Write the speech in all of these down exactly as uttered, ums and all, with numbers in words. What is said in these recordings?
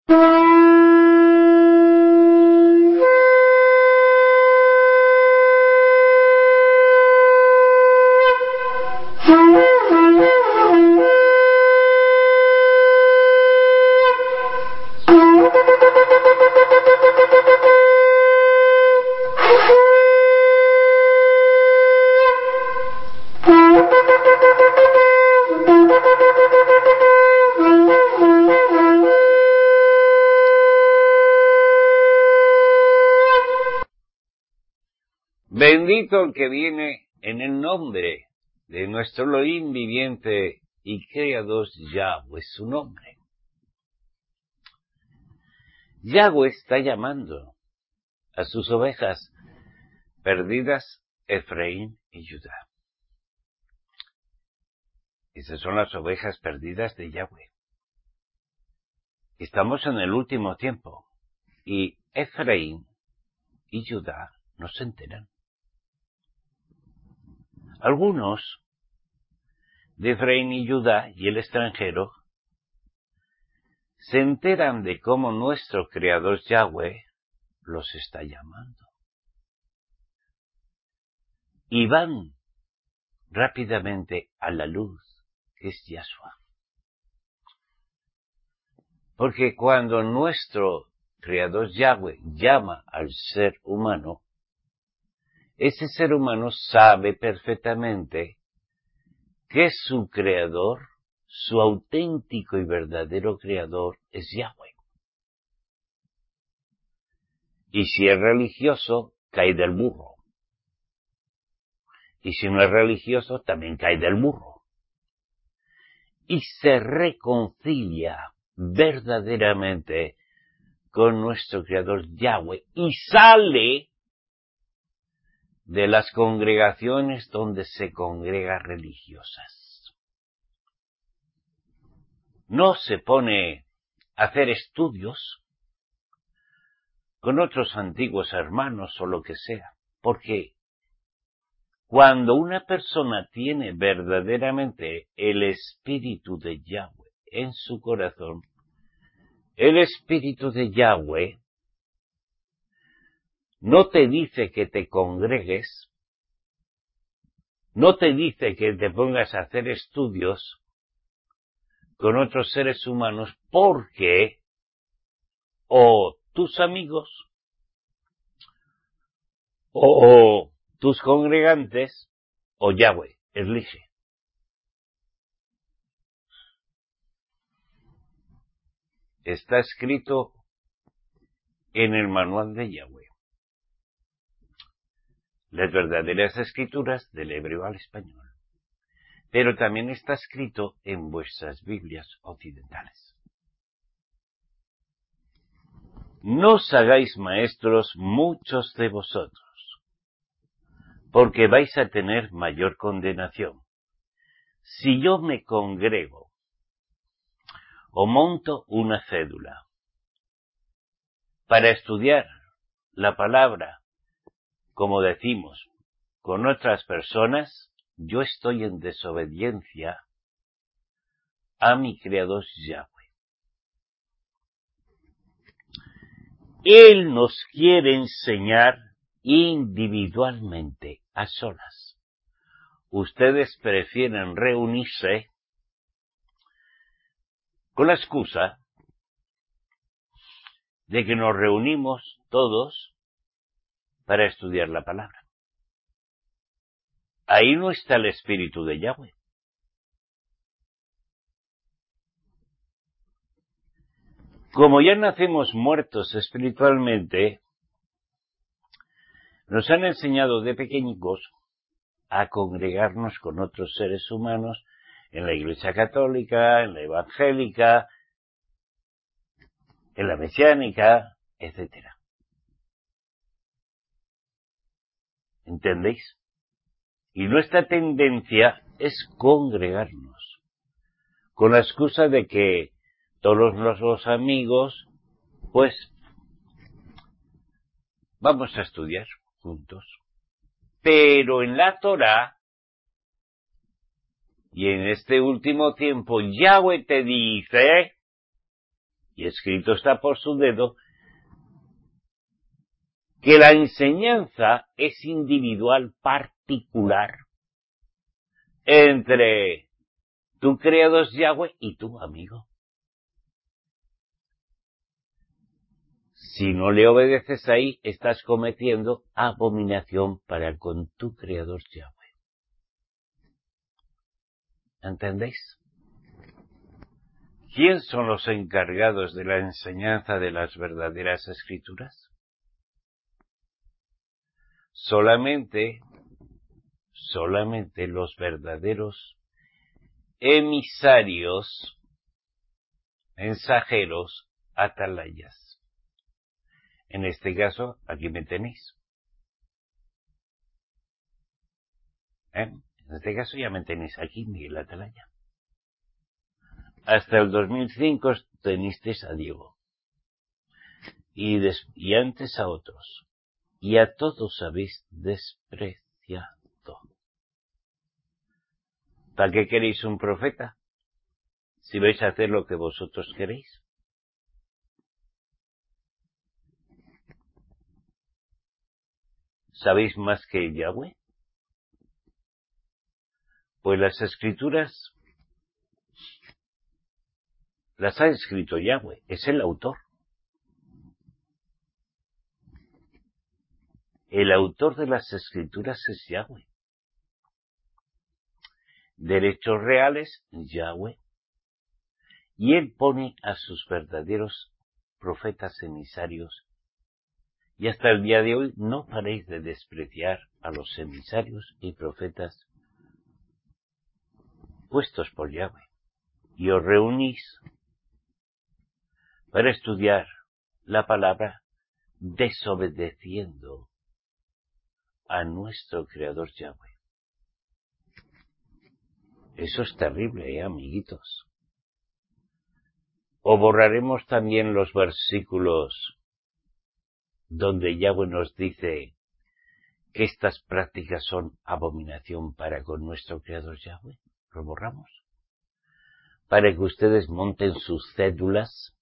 Bendito el que viene en el nombre de nuestro Elohim viviente y creador Yahweh, su nombre. Yahweh está llamando a sus ovejas perdidas, Efraín y Judá. Esas son las ovejas perdidas de Yahweh. Estamos en el último tiempo y Efraín y Judá no se enteran. Algunos de Efraín y Judá y el extranjero se enteran de cómo nuestro Creador Yahweh los está llamando. Y van rápidamente a la luz, que es Yahshua. Porque cuando nuestro Creador Yahweh llama al ser humano, ese ser humano sabe perfectamente que su Creador, su auténtico y verdadero Creador, es Yahweh. Y si es religioso, cae del burro. Y si no es religioso, también cae del burro. Y se reconcilia verdaderamente con nuestro Creador Yahweh y sale de las congregaciones donde se congregan religiosas. No se pone a hacer estudios con otros antiguos hermanos o lo que sea, porque cuando una persona tiene verdaderamente el Espíritu de Yahweh en su corazón, el Espíritu de Yahweh no te dice que te congregues, no te dice que te pongas a hacer estudios con otros seres humanos porque o tus amigos o tus congregantes o Yahweh elige. Está escrito en el manual de Yahweh. Las verdaderas escrituras del hebreo al español. Pero también está escrito en vuestras Biblias occidentales. No os hagáis maestros muchos de vosotros, porque vais a tener mayor condenación. Si yo me congrego o monto una cédula para estudiar la palabra, como decimos, con otras personas, yo estoy en desobediencia a mi Creador Yahweh. Él nos quiere enseñar individualmente, a solas. Ustedes prefieren reunirse con la excusa de que nos reunimos todos para estudiar la palabra. Ahí no está el Espíritu de Yahweh. Como ya nacemos muertos espiritualmente, nos han enseñado de pequeñicos a congregarnos con otros seres humanos en la Iglesia Católica, en la Evangélica, en la Mesiánica, etcétera. ¿Entendéis? Y nuestra tendencia es congregarnos, con la excusa de que todos los amigos, pues, vamos a estudiar juntos. Pero en la Torá, y en este último tiempo, Yahweh te dice y escrito está por su dedo, que la enseñanza es individual, particular, entre tu creador Yahweh y tu amigo. Si no le obedeces ahí, estás cometiendo abominación para con tu creador Yahweh. ¿Entendéis? ¿Quién son los encargados de la enseñanza de las verdaderas escrituras? Solamente, solamente los verdaderos emisarios, mensajeros, atalayas. En este caso, aquí me tenéis. ¿Eh? En este caso ya me tenéis aquí, Miguel Atalaya. Hasta el dos mil cinco tenisteis a Diego. Y, des, y antes a otros. Y a todos habéis despreciado. ¿Para qué queréis un profeta? Si vais a hacer lo que vosotros queréis. ¿Sabéis más que Yahweh? Pues las escrituras las ha escrito Yahweh, es el autor. El autor de las escrituras es Yahweh. Derechos reales, Yahweh. Y él pone a sus verdaderos profetas emisarios. Y hasta el día de hoy no paréis de despreciar a los emisarios y profetas puestos por Yahweh. Y os reunís para estudiar la palabra desobedeciendo a nuestro Creador Yahweh. Eso es terrible, ¿eh, amiguitos? O borraremos también los versículos donde Yahweh nos dice que estas prácticas son abominación para con nuestro Creador Yahweh. ¿Lo borramos? Para que ustedes monten sus cédulas,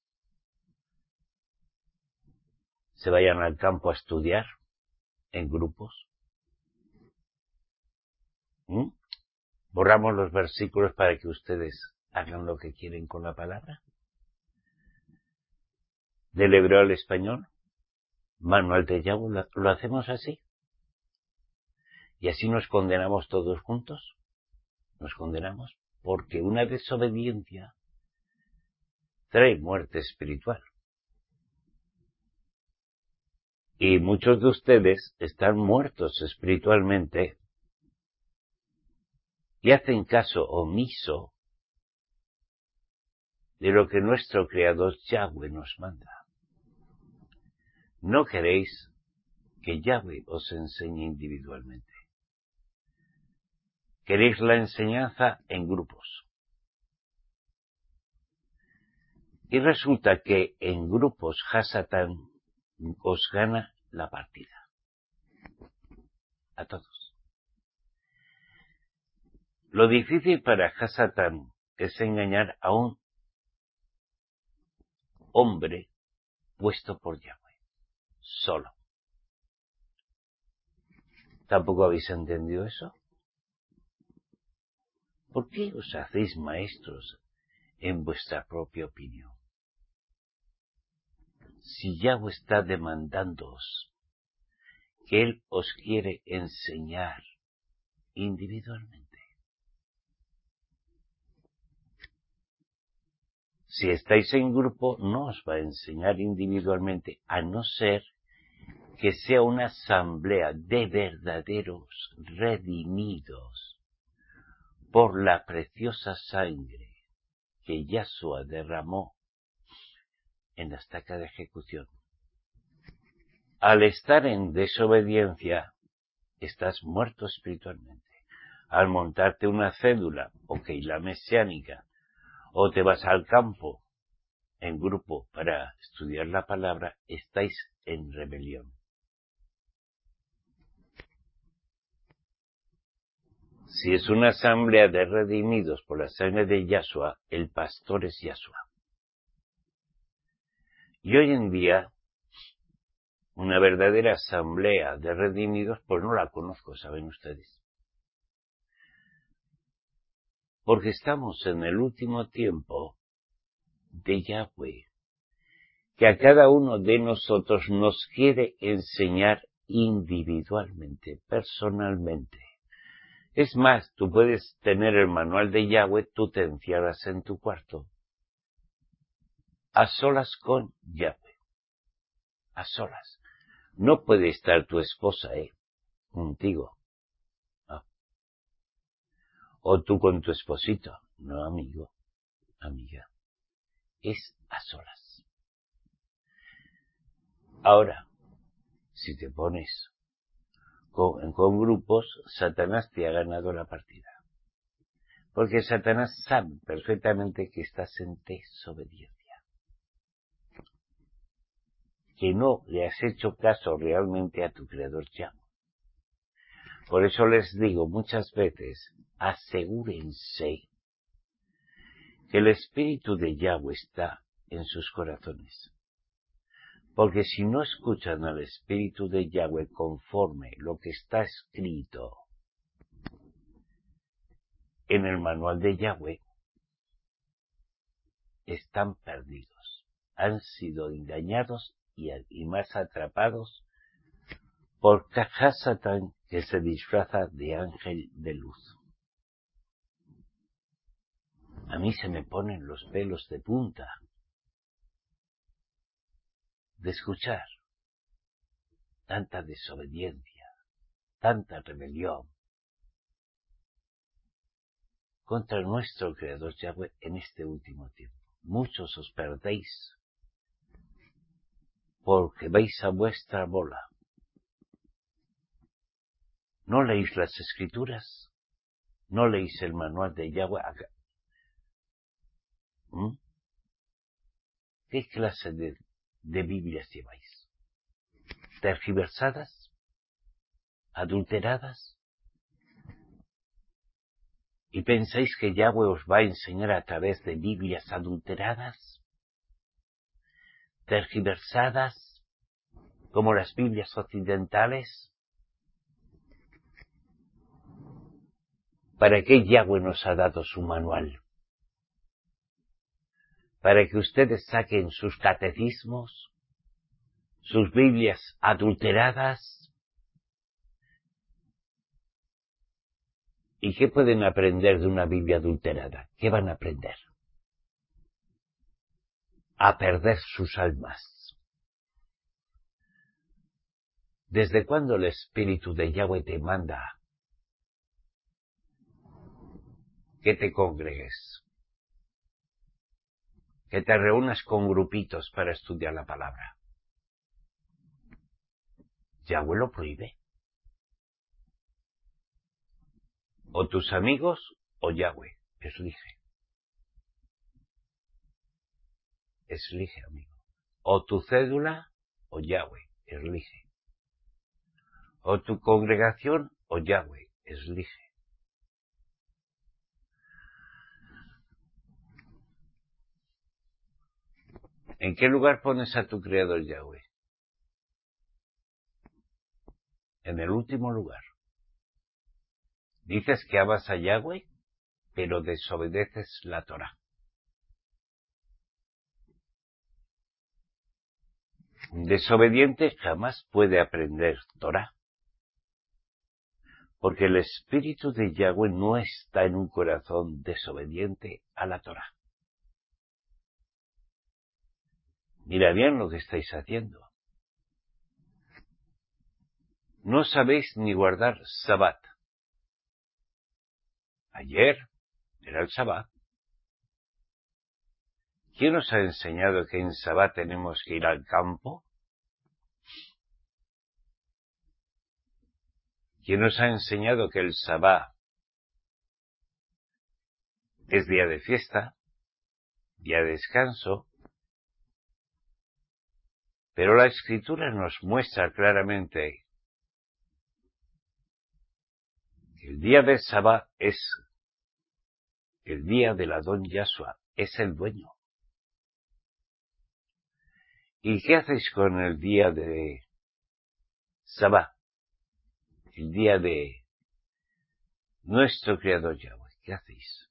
se vayan al campo a estudiar en grupos. ¿Mm? ¿Borramos los versículos para que ustedes hagan lo que quieren con la palabra? Del hebreo al español, manual de Yahweh, ¿lo, lo hacemos así? Y así nos condenamos todos juntos. Nos condenamos porque una desobediencia trae muerte espiritual. Y muchos de ustedes están muertos espiritualmente y hacen caso omiso de lo que nuestro Creador Yahweh nos manda. No queréis que Yahweh os enseñe individualmente. Queréis la enseñanza en grupos. Y resulta que en grupos Hasatán os gana la partida. A todos. Lo difícil para Hasatán es engañar a un hombre puesto por Yahweh. Solo. ¿Tampoco habéis entendido eso? ¿Por qué os hacéis maestros en vuestra propia opinión? Si Yahweh está demandándoos que Él os quiere enseñar individualmente. Si estáis en grupo, no os va a enseñar individualmente, a no ser que sea una asamblea de verdaderos redimidos por la preciosa sangre que Yahshua derramó en la estaca de ejecución. Al estar en desobediencia, estás muerto espiritualmente. Al montarte una cédula, o la mesiánica, o te vas al campo en grupo para estudiar la palabra, estáis en rebelión. Si es una asamblea de redimidos por la sangre de Yahshua, el pastor es Yahshua. Y hoy en día, una verdadera asamblea de redimidos, pues no la conozco, ¿saben ustedes? Porque estamos en el último tiempo de Yahweh, que a cada uno de nosotros nos quiere enseñar individualmente, personalmente. Es más, tú puedes tener el manual de Yahweh, tú te encierras en tu cuarto, a solas con Yahweh, a solas. No puede estar tu esposa, eh, contigo. No. O tú con tu esposito. No, amigo, amiga. Es a solas. Ahora, si te pones con, con grupos, Satanás te ha ganado la partida. Porque Satanás sabe perfectamente que estás en desobediencia. Que no le has hecho caso realmente a tu Creador Yahweh. Por eso les digo muchas veces, asegúrense que el Espíritu de Yahweh está en sus corazones. Porque si no escuchan al Espíritu de Yahweh conforme lo que está escrito en el manual de Yahweh, están perdidos. Han sido engañados y, y más atrapados por Satán, que se disfraza de ángel de luz. A mí se me ponen los pelos de punta de escuchar tanta desobediencia, tanta rebelión contra nuestro Creador Yahweh en este último tiempo. Muchos os perdéis porque vais a vuestra bola. ¿No leéis las Escrituras? ¿No leéis el manual de Yahweh? ¿Mm? ¿Qué clase de, de Biblias lleváis? ¿Tergiversadas? ¿Adulteradas? ¿Y pensáis que Yahweh os va a enseñar a través de Biblias adulteradas? ¿Tergiversadas? ¿Como las Biblias occidentales? ¿Para qué Yahweh nos ha dado su manual? Para que ustedes saquen sus catecismos, sus Biblias adulteradas. ¿Y qué pueden aprender de una Biblia adulterada? ¿Qué van a aprender? A perder sus almas. ¿Desde cuándo el Espíritu de Yahweh te manda que te congregues? Que te reúnas con grupitos para estudiar la palabra. Yahweh lo prohíbe. O tus amigos o Yahweh. Elige. Elige, amigo. O tu cédula o Yahweh. Elige. O tu congregación o Yahweh. Elige. ¿En qué lugar pones a tu Creador Yahweh? En el último lugar. Dices que amas a Yahweh, pero desobedeces la Torah. Un desobediente jamás puede aprender Torah. Porque el Espíritu de Yahweh no está en un corazón desobediente a la Torah. Mira bien lo que estáis haciendo. No sabéis ni guardar Sabbat. Ayer era el Sabbat. ¿Quién os ha enseñado que en Sabbat tenemos que ir al campo? ¿Quién os ha enseñado que el Sabbat es día de fiesta, día de descanso? Pero la Escritura nos muestra claramente que el día de Sabbat es el día del Adón Yahshua, es el dueño. ¿Y qué hacéis con el día de Sabá? El día de nuestro Creador Yahweh. ¿Qué hacéis?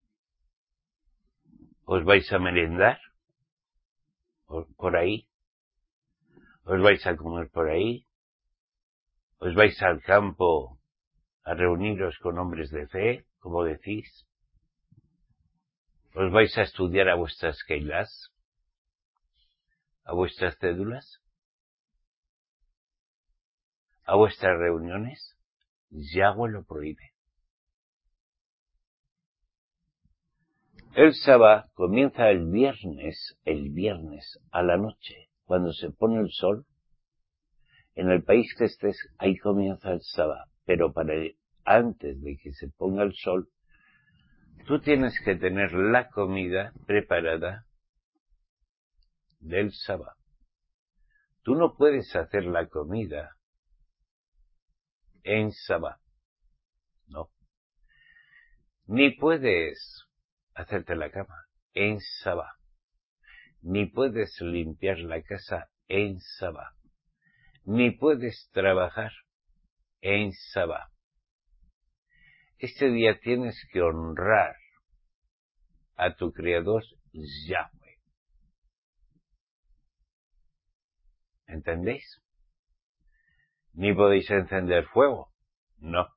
¿Os vais a merendar por ahí? ¿Os vais a comer por ahí? ¿Os vais al campo a reuniros con hombres de fe, como decís? ¿Os vais a estudiar a vuestras keilas? ¿A vuestras cédulas? ¿A vuestras reuniones? Yahweh lo prohíbe. El Sabá comienza el viernes, el viernes a la noche, cuando se pone el sol. En el país que estés, ahí comienza el Sabá. Pero para antes de que se ponga el sol, tú tienes que tener la comida preparada del Sabá. Tú no puedes hacer la comida en Sabá. No. Ni puedes hacerte la cama en Sabá. Ni puedes limpiar la casa en Sabá. Ni puedes trabajar en Sabá. Este día tienes que honrar a tu Creador Yahweh. ¿Entendéis? Ni podéis encender fuego. No.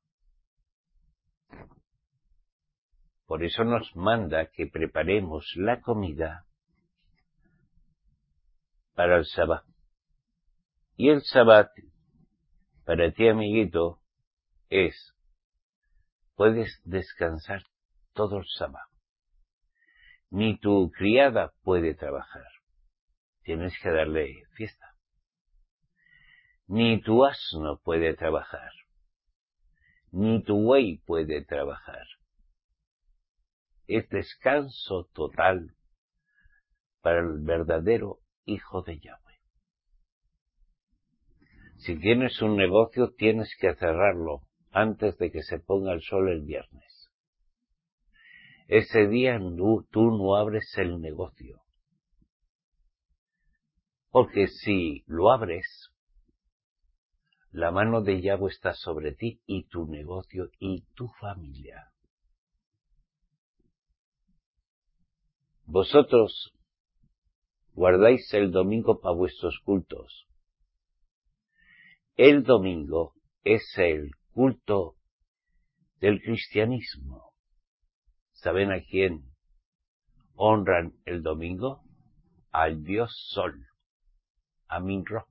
Por eso nos manda que preparemos la comida para el Sabá. Y el Sabbat, para ti, amiguito, es, puedes descansar todo el Sabá. Ni tu criada puede trabajar. Tienes que darle fiesta. Ni tu asno puede trabajar. Ni tu buey puede trabajar. Es descanso total para el verdadero hijo de Yahweh. Si tienes un negocio, tienes que cerrarlo antes de que se ponga el sol el viernes. Ese día tú, tú no abres el negocio. Porque si lo abres, la mano de Yahweh está sobre ti y tu negocio y tu familia. Vosotros guardáis el domingo para vuestros cultos. El domingo es el culto del cristianismo. ¿Saben a quién honran el domingo? Al Dios Sol, a Minro.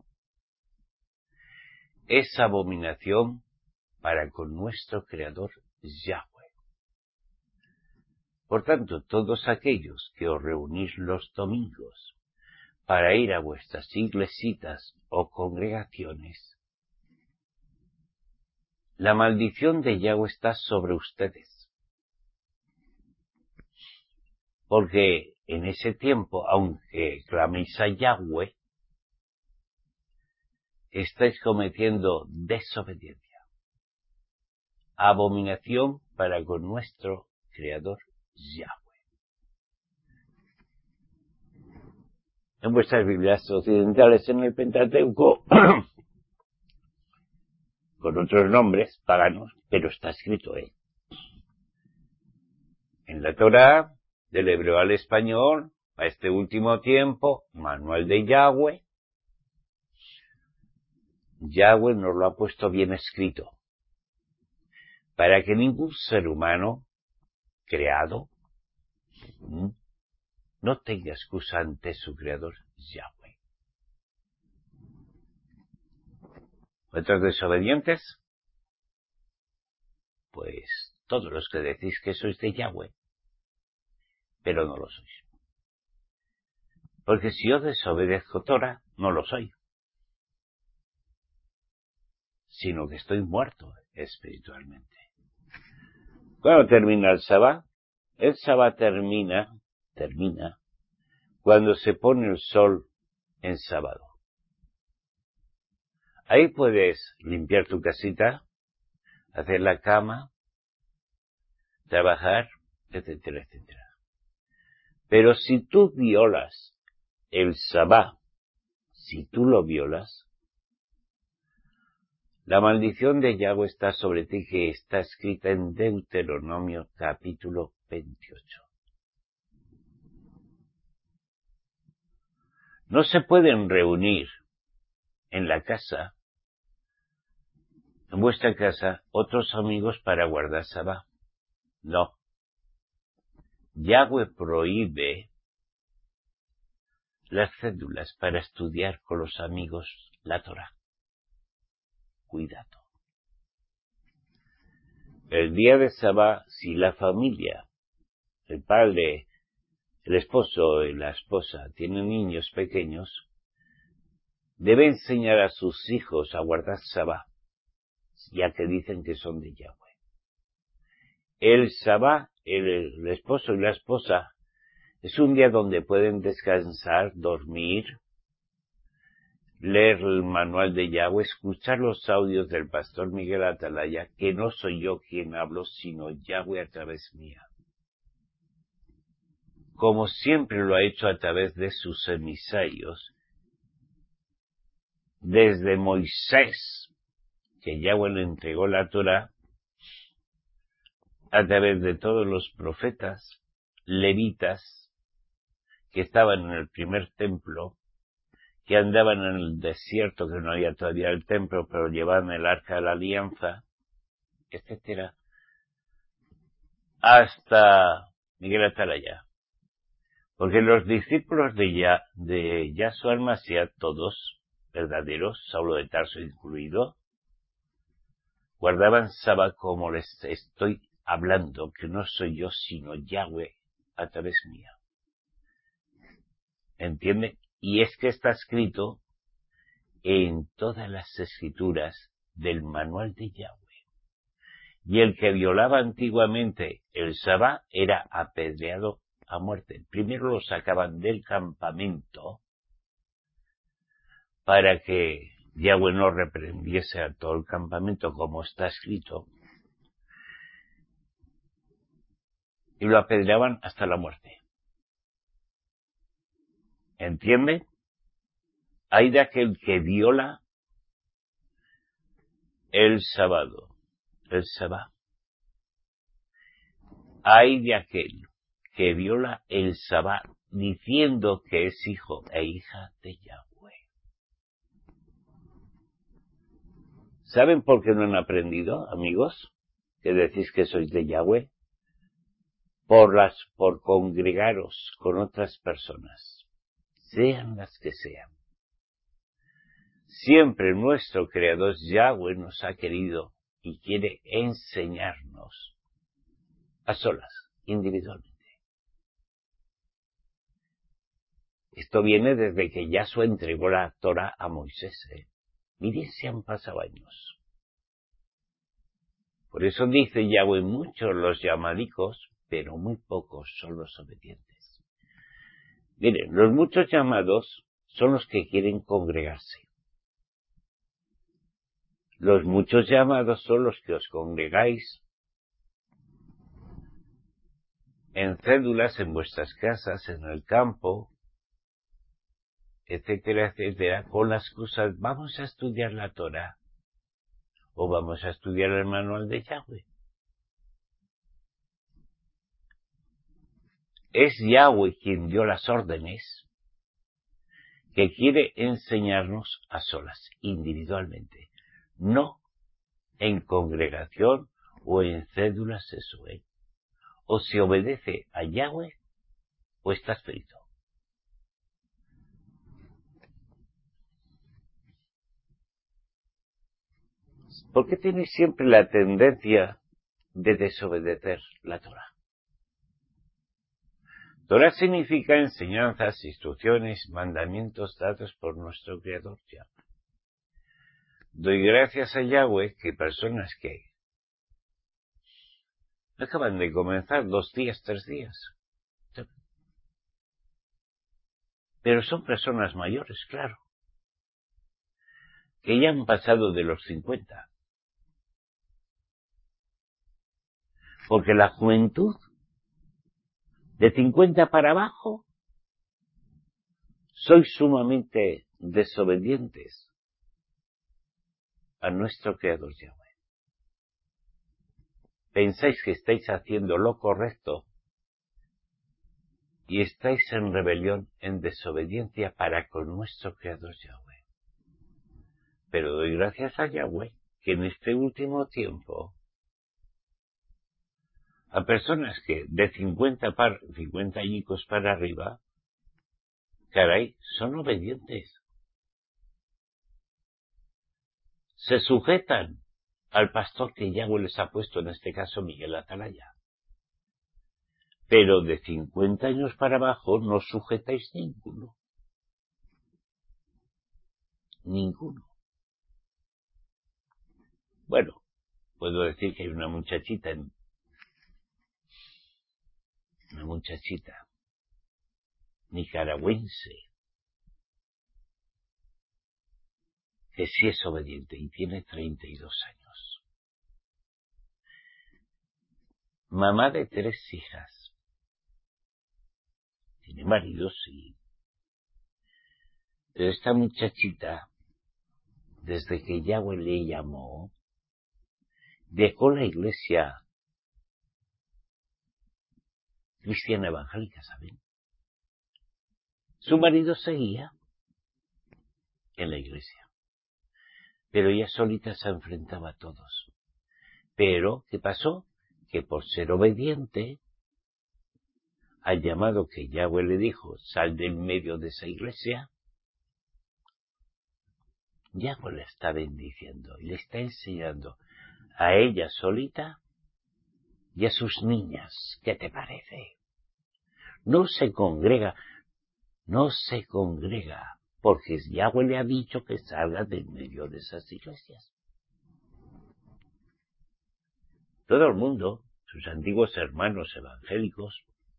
Es abominación para con nuestro Creador Yahweh. Por tanto, todos aquellos que os reunís los domingos para ir a vuestras iglesitas o congregaciones, la maldición de Yahweh está sobre ustedes. Porque en ese tiempo, aunque claméis a Yahweh, estáis cometiendo desobediencia, abominación para con nuestro Creador Yahweh. En vuestras Biblias occidentales, en el Pentateuco, con otros nombres paganos, pero está escrito, ¿eh? En la Torá, del hebreo al español, a este último tiempo, manual de Yahweh, Yahweh nos lo ha puesto bien escrito, para que ningún ser humano creado ¿m? no tenga excusa ante su Creador Yahweh. ¿Otros desobedientes? Pues todos los que decís que sois de Yahweh, pero no lo sois. Porque si yo desobedezco Torah, no lo soy, sino que estoy muerto espiritualmente. ¿Cuándo termina el Sabá? El Sabá termina, termina, cuando se pone el sol en sábado. Ahí puedes limpiar tu casita, hacer la cama, trabajar, etcétera, etcétera. Pero si tú violas el Sabá si tú lo violas, la maldición de Yahweh está sobre ti, que está escrita en Deuteronomio capítulo veintiocho. No se pueden reunir en la casa, en vuestra casa, otros amigos para guardar Sabá. No. Yahweh prohíbe las cédulas para estudiar con los amigos la Torá. Cuidado. El día de Sabá, si la familia, el padre, el esposo y la esposa tienen niños pequeños, debe enseñar a sus hijos a guardar Sabá, ya que dicen que son de Yahweh. El Sabá, el, el esposo y la esposa, es un día donde pueden descansar, dormir, leer el manual de Yahweh, escuchar los audios del pastor Miguel Atalaya, que no soy yo quien hablo, sino Yahweh a través mía. Como siempre lo ha hecho a través de sus emisarios, desde Moisés, que Yahweh le entregó la Torá, a través de todos los profetas, levitas, que estaban en el primer templo, que andaban en el desierto, que no había todavía el templo, pero llevaban el arca de la alianza, etcétera, hasta Miguel Atalaya. Porque los discípulos de, ya, de Yahshua el Mashiach, todos verdaderos, Saulo de Tarso incluido, guardaban Sabá como les estoy hablando, que no soy yo, sino Yahweh a través mía. ¿Entiende? Y es que está escrito en todas las escrituras del manual de Yahweh. Y el que violaba antiguamente el Sabá era apedreado a muerte. Primero lo sacaban del campamento para que Yahweh no reprendiese a todo el campamento, como está escrito, y lo apedreaban hasta la muerte. ¿Entiende? Hay de aquel que viola el sábado, el Sabá. Hay de aquel que viola el Sabá diciendo que es hijo e hija de Yahweh. ¿Saben por qué no han aprendido, amigos? Que decís que sois de Yahweh. Por las, por congregaros con otras personas, sean las que sean. Siempre nuestro Creador Yahweh nos ha querido y quiere enseñarnos a solas, individualmente. Esto viene desde que Yahshua entregó la Torá a Moisés. ¿eh? Miren si han pasado años. Por eso dice Yahweh, muchos los llamadicos, pero muy pocos son los obedientes. Miren, los muchos llamados son los que quieren congregarse. Los muchos llamados son los que os congregáis en cédulas, en vuestras casas, en el campo, etcétera, etcétera, con las excusas, vamos a estudiar la Torá, o vamos a estudiar el manual de Yahweh. Es Yahweh quien dio las órdenes, que quiere enseñarnos a solas, individualmente, no en congregación o en cédulas, eso es. O se obedece a Yahweh o estás frito. ¿Por qué tenéis siempre la tendencia de desobedecer la Torá? Torá significa enseñanzas, instrucciones, mandamientos dados por nuestro Creador Yahweh. Doy gracias a Yahweh que personas que acaban de comenzar dos días, tres días, pero son personas mayores, claro, que ya han pasado de los cincuenta. Porque la juventud, de cincuenta para abajo, sois sumamente desobedientes a nuestro Creador Yahweh. Pensáis que estáis haciendo lo correcto y estáis en rebelión, en desobediencia para con nuestro Creador Yahweh. Pero doy gracias a Yahweh que en este último tiempo a personas que de cincuenta, par, cincuenta añicos para arriba, caray, son obedientes. Se sujetan al pastor que Yahweh les ha puesto, en este caso Miguel Atalaya. Pero de cincuenta años para abajo no sujetáis ninguno. Ninguno. Bueno, puedo decir que hay una muchachita, en, una muchachita nicaragüense que sí es obediente y tiene treinta y dos años. Mamá de tres hijas. Tiene marido, sí. Pero esta muchachita, desde que Yahweh le llamó, dejó la iglesia cristiana evangélica, ¿saben? Su marido seguía en la iglesia, pero ella solita se enfrentaba a todos. Pero, ¿qué pasó? Que por ser obediente al llamado que Yahweh le dijo, sal del medio de esa iglesia, Yahweh la está bendiciendo y le está enseñando a ella solita y a sus niñas. ¿Qué te parece? No se congrega, no se congrega, porque Yahweh le ha dicho que salga del medio de esas iglesias. Todo el mundo, sus antiguos hermanos evangélicos,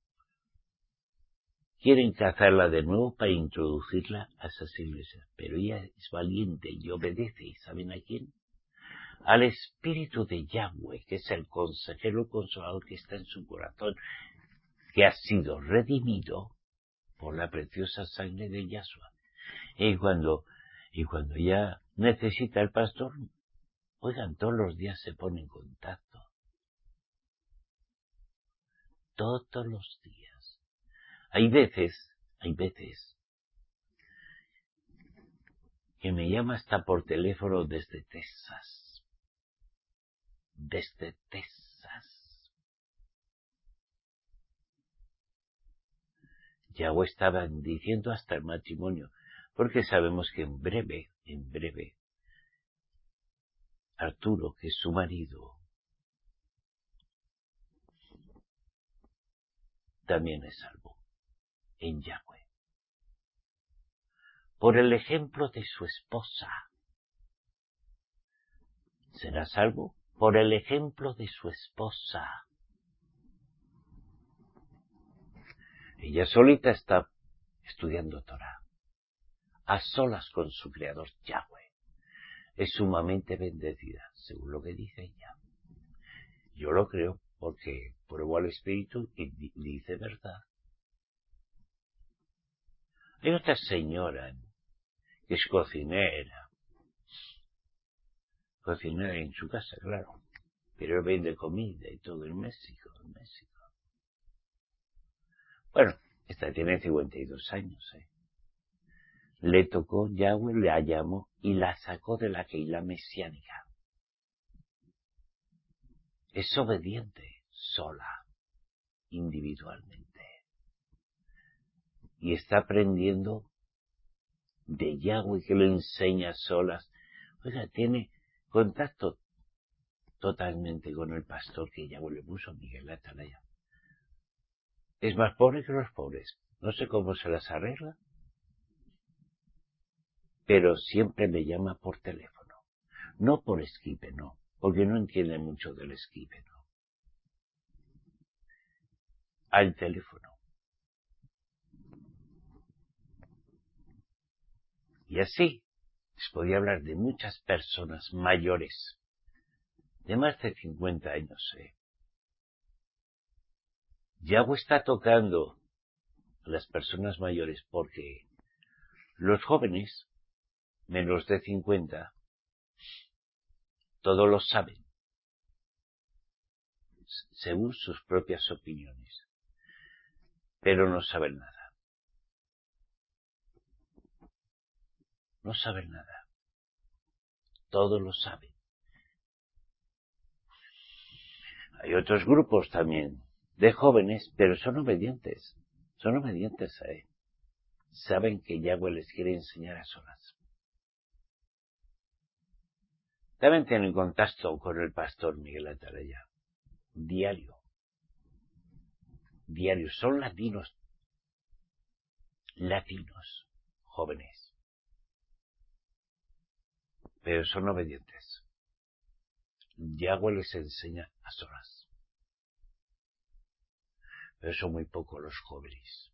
quieren cazarla de nuevo para introducirla a esas iglesias, pero ella es valiente y obedece, ¿y saben a quién? Al Espíritu de Yahweh, que es el consejero, el consolador que está en su corazón, que ha sido redimido por la preciosa sangre de Yahshua. Y cuando, y cuando ya necesita el pastor, oigan, todos los días se pone en contacto. Todos los días. Hay veces, hay veces, que me llama hasta por teléfono desde Texas. Desde Texas. Yahweh estaba diciendo hasta el matrimonio, porque sabemos que en breve, en breve, Arturo, que es su marido, también es salvo en Yahweh. Por el ejemplo de su esposa. ¿Será salvo? Por el ejemplo de su esposa. Ella solita está estudiando Torah, a solas con su creador Yahweh. Es sumamente bendecida, según lo que dice ella. Yo lo creo porque pruebo al Espíritu y dice verdad. Hay otra señora que es cocinera, cocinera en su casa, claro, pero vende comida y todo en México, en México. Bueno, esta tiene cincuenta y dos años, ¿eh? Le tocó, Yahweh la llamó y la sacó de la Keilah mesiánica. Es obediente, sola, individualmente. Y está aprendiendo de Yahweh que le enseña solas. Oiga, tiene contacto totalmente con el pastor que Yahweh le puso, Miguel Atalaya. Es más pobre que los pobres. No sé cómo se las arregla, pero siempre me llama por teléfono. No por Skype, no, porque no entiende mucho del Skype, no. Al teléfono. Y así les podía hablar de muchas personas mayores, de más de cincuenta años, ¿eh? Yahweh está tocando a las personas mayores porque los jóvenes menos de cincuenta, todos lo saben, según sus propias opiniones, pero no saben nada. No saben nada. Todos lo saben. Hay otros grupos también de jóvenes, pero son obedientes. Son obedientes a él. Saben que Yahweh les quiere enseñar a solas. También tienen contacto con el pastor Miguel Atalaya. Diario. Diario. Son latinos. Latinos. Jóvenes. Pero son obedientes. Yahweh les enseña a solas. Pero son muy pocos los jóvenes.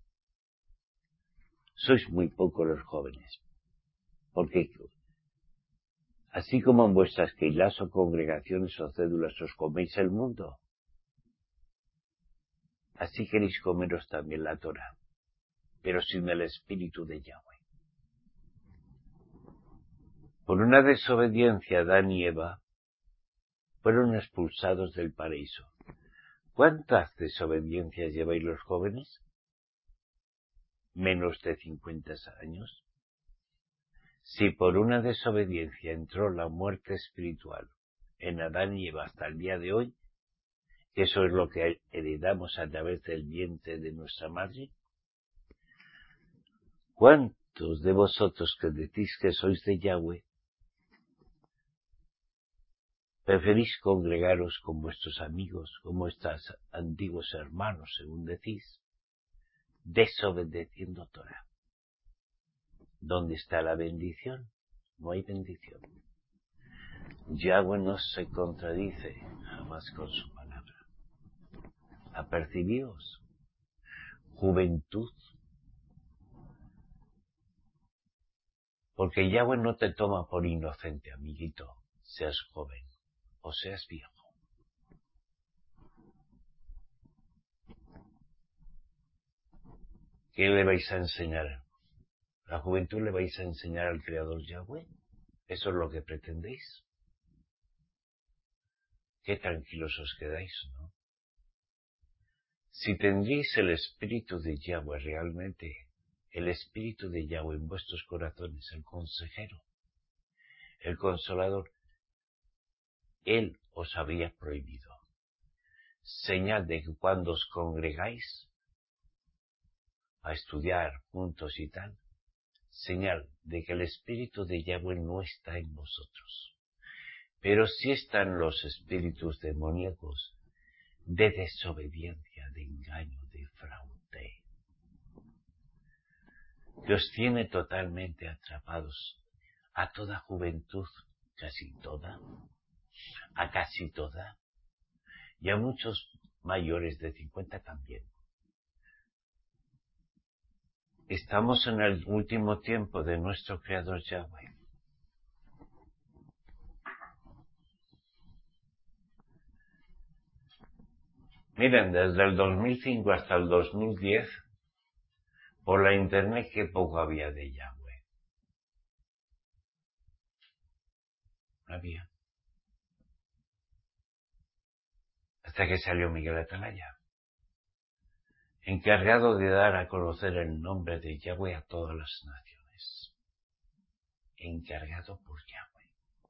Sois muy pocos los jóvenes. Porque así como en vuestras queilas o congregaciones o cédulas os coméis el mundo, así queréis comeros también la Torá, pero sin el espíritu de Yahweh. Por una desobediencia, Adán y Eva fueron expulsados del paraíso. ¿Cuántas desobediencias lleváis los jóvenes? ¿Menos de cincuenta años? Si por una desobediencia entró la muerte espiritual en Adán y Eva hasta el día de hoy, eso es lo que heredamos a través del vientre de nuestra madre, ¿cuántos de vosotros que decís que sois de Yahweh preferís congregaros con vuestros amigos, con vuestros antiguos hermanos, según decís, desobedeciendo Torah? ¿Dónde está la bendición? No hay bendición. Yahweh no se contradice jamás con su palabra. Apercibíos, juventud, porque Yahweh no te toma por inocente, amiguito, seas joven o seas viejo. ¿Qué le vais a enseñar? ¿La juventud le vais a enseñar al Creador Yahweh? ¿Eso es lo que pretendéis? Qué tranquilos os quedáis, ¿no? Si tendréis el espíritu de Yahweh realmente, el espíritu de Yahweh en vuestros corazones, el consejero, el consolador, él os habría prohibido. Señal de que cuando os congregáis a estudiar juntos y tal, señal de que el espíritu de Yahweh no está en vosotros. Pero sí están los espíritus demoníacos de desobediencia, de engaño, de fraude, que os tiene totalmente atrapados a toda juventud, casi toda, a casi toda, y a muchos mayores de cincuenta también. Estamos en el último tiempo de nuestro Creador Yahweh. Miren, desde el dos mil cinco hasta el dos mil diez, por la internet qué poco había de Yahweh. No había. Hasta que salió Miguel Atalaya, encargado de dar a conocer el nombre de Yahweh a todas las naciones. Encargado por Yahweh.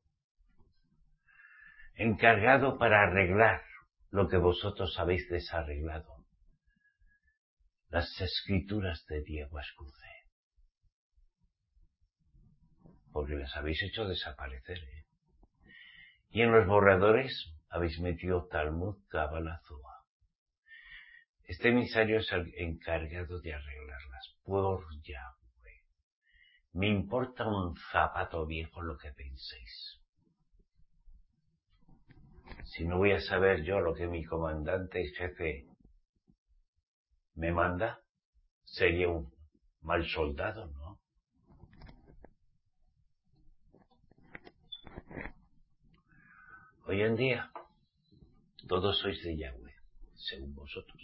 Encargado para arreglar lo que vosotros habéis desarreglado. Las escrituras de Diego Escudé. Porque las habéis hecho desaparecer, ¿eh? Y en los borradores habéis metido Talmud, Cábala, Zohar. Este emisario es el encargado de arreglarlas por Yahweh. Me importa un zapato viejo lo que penséis. Si no voy a saber yo lo que mi comandante y jefe me manda, sería un mal soldado, ¿no? Hoy en día, todos sois de Yahweh, según vosotros.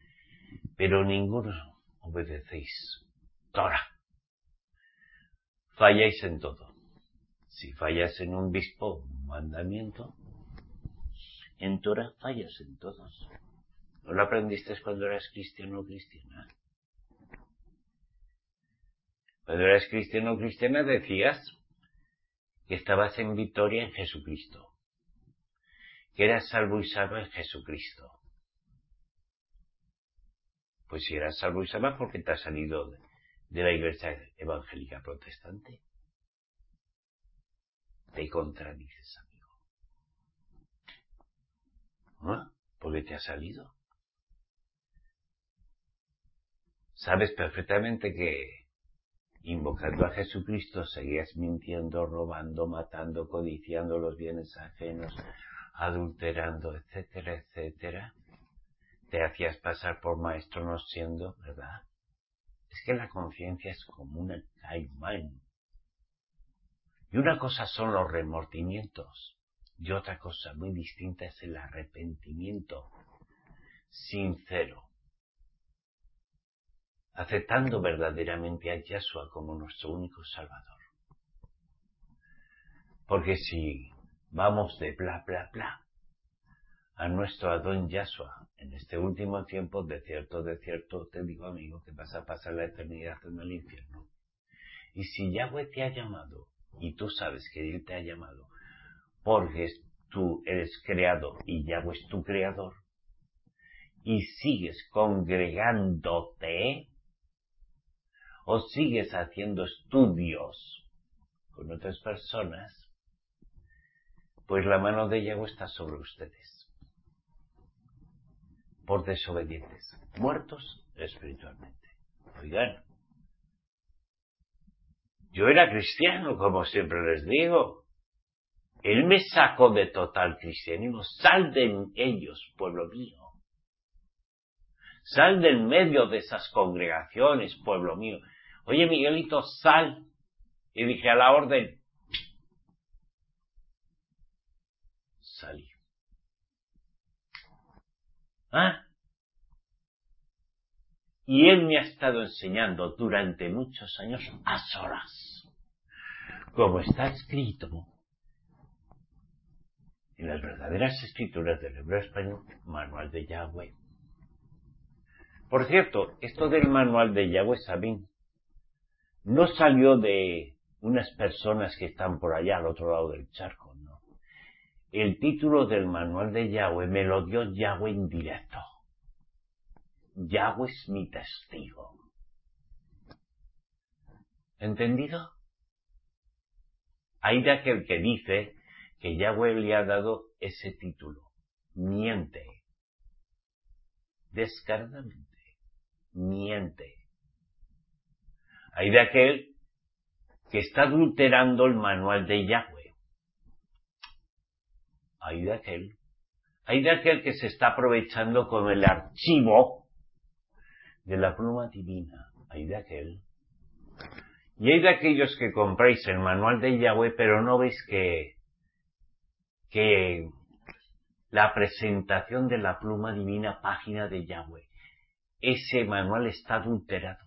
Pero ninguno obedecéis Torah. falláis en todo. Si fallas en un bispo, un mandamiento, en Torah fallas en todos. ¿No lo aprendiste cuando eras cristiano o cristiana? Cuando eras cristiano o cristiana decías que estabas en victoria en Jesucristo, que eras salvo y salva en Jesucristo. Pues si eras salvo y salva, ¿por qué te has salido de, de la Iglesia Evangélica Protestante? Te contradices, amigo. ¿No? ¿Por qué te has salido? Sabes perfectamente que invocando a Jesucristo seguías mintiendo, robando, matando, codiciando los bienes ajenos, adulterando, etcétera, etcétera. Te hacías pasar por maestro no siendo, ¿verdad? Es que la conciencia es como un caimán. Y una cosa son los remordimientos y otra cosa muy distinta es el arrepentimiento sincero, aceptando verdaderamente a Yahshua como nuestro único Salvador. Porque si vamos de bla bla bla a nuestro Adón Yahshua en este último tiempo, de cierto, de cierto, te digo, amigo, que vas a pasar la eternidad en el infierno. Y si Yahweh te ha llamado, y tú sabes que Él te ha llamado, porque tú eres creado y Yahweh es tu creador, y sigues congregándote, o sigues haciendo estudios con otras personas, pues la mano de Yahweh está sobre ustedes, por desobedientes, muertos espiritualmente. Oigan, yo era cristiano, como siempre les digo. Él me sacó de total cristianismo. Sal de ellos, pueblo mío. Sal del medio de esas congregaciones, pueblo mío. Oye, Miguelito, sal. Y dije a la orden. Salí. ¿Ah? Y él me ha estado enseñando durante muchos años a solas. Como está escrito en las verdaderas escrituras del hebreo español, Manual de Yahweh. Por cierto, esto del Manual de Yahweh Sabín no salió de unas personas que están por allá al otro lado del charco, no. El título del Manual de Yahweh me lo dio Yahweh en directo. Yahweh es mi testigo. ¿Entendido? Hay de aquel que dice que Yahweh le ha dado ese título. Miente. Descaradamente. Miente. Hay de aquel que está adulterando el manual de Yahweh. Hay de aquel. Hay de aquel que se está aprovechando con el archivo de la pluma divina. Hay de aquel. Y hay de aquellos que compráis el manual de Yahweh, pero no veis que, que la presentación de la pluma divina, página de Yahweh, ese manual está adulterado.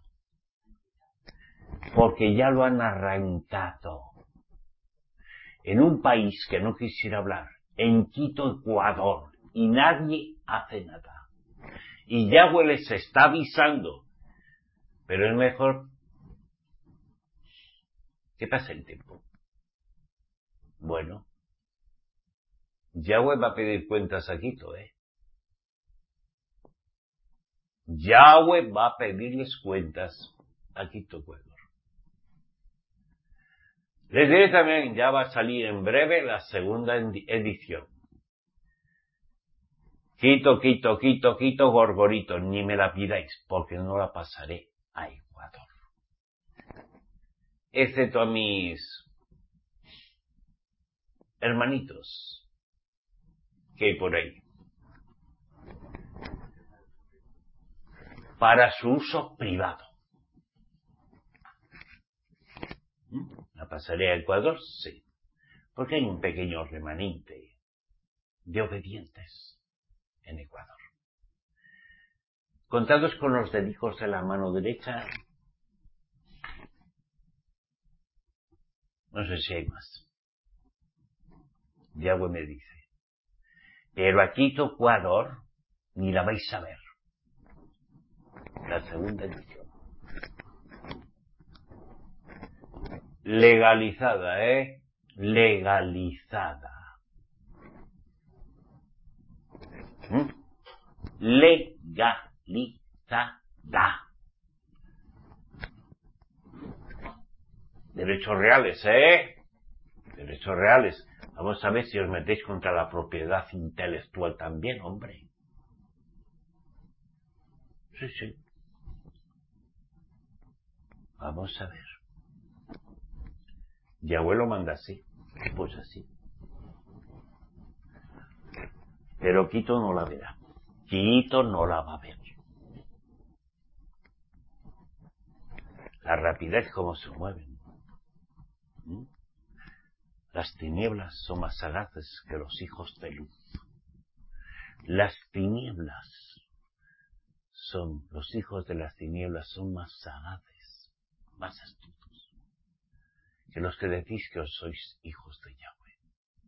Porque ya lo han arrancado. En un país que no quisiera hablar, en Quito, Ecuador, y nadie hace nada. Y Yahweh les está avisando. Pero es mejor que pase el tiempo. Bueno, Yahweh va a pedir cuentas a Quito, ¿eh? Yahweh va a pedirles cuentas a Quito, Ecuador. Les diré también, ya va a salir en breve la segunda edición. Quito, Quito, Quito, Quito, Gorgorito, ni me la pidáis, porque no la pasaré a Ecuador. Excepto a mis hermanitos que hay por ahí. Para su uso privado. ¿La pasaré a Ecuador? Sí. Porque hay un pequeño remanente de obedientes en Ecuador. Contados con los dedicos de la mano derecha, No sé si hay más. Yahweh me dice, pero aquí tu Ecuador ni la vais a ver. La segunda edición. Legalizada, ¿eh? Legalizada. ¿Mm? Legalizada. Derechos reales, ¿eh? Derechos reales. Vamos a ver si os metéis contra la propiedad intelectual también, hombre. Sí, sí. Vamos a ver. Yahweh lo manda así. Pues así. Pero Quito no la verá. Quito no la va a ver. La rapidez como se mueven. ¿Mm? Las tinieblas son más sagaces que los hijos de luz. Las tinieblas son, los hijos de las tinieblas son más sagaces, más astutos, que los que decís que os sois hijos de Yahweh.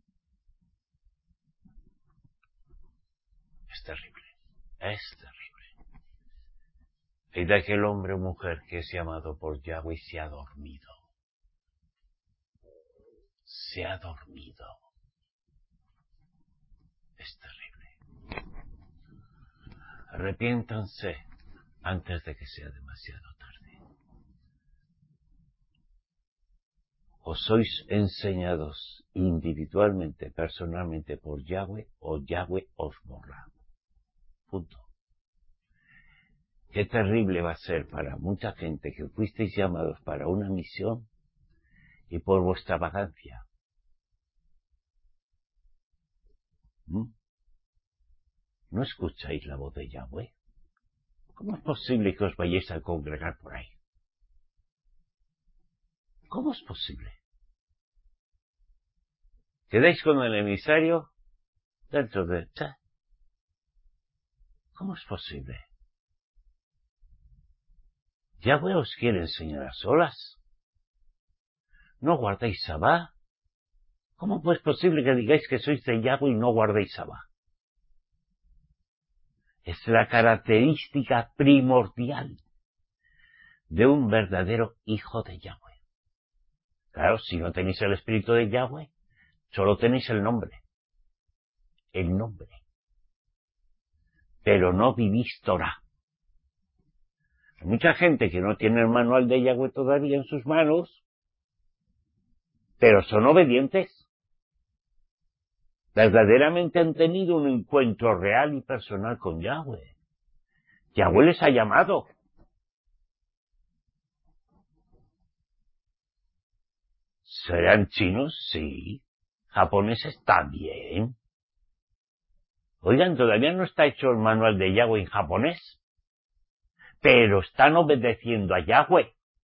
Es terrible, es terrible. Y de aquel hombre o mujer que es llamado por Yahweh y se ha dormido. Se ha dormido. Es terrible. Arrepiéntanse antes de que sea demasiado tarde. O sois enseñados individualmente, personalmente por Yahweh, o Yahweh os borra. Punto. Qué terrible va a ser para mucha gente que fuisteis llamados para una misión y por vuestra vagancia. ¿Mm? ¿No escucháis la voz de Yahweh? ¿Cómo es posible que os vayáis a congregar por ahí? ¿Cómo es posible? ¿Quedáis con el emisario dentro de... ¿Cómo es posible? Yahweh os quiere enseñar a solas. ¿No guardáis Sabá? ¿Cómo pues es posible que digáis que sois de Yahweh y no guardéis Sabá? Es la característica primordial de un verdadero hijo de Yahweh. Claro, si no tenéis el espíritu de Yahweh, solo tenéis el nombre. El nombre. Pero no vivís Torah. Hay mucha gente que no tiene el manual de Yahweh todavía en sus manos, pero son obedientes. Verdaderamente han tenido un encuentro real y personal con Yahweh. Yahweh les ha llamado. ¿Serán chinos? Sí. ¿Japoneses? También. Oigan, todavía no está hecho el manual de Yahweh en japonés, pero están obedeciendo a Yahweh.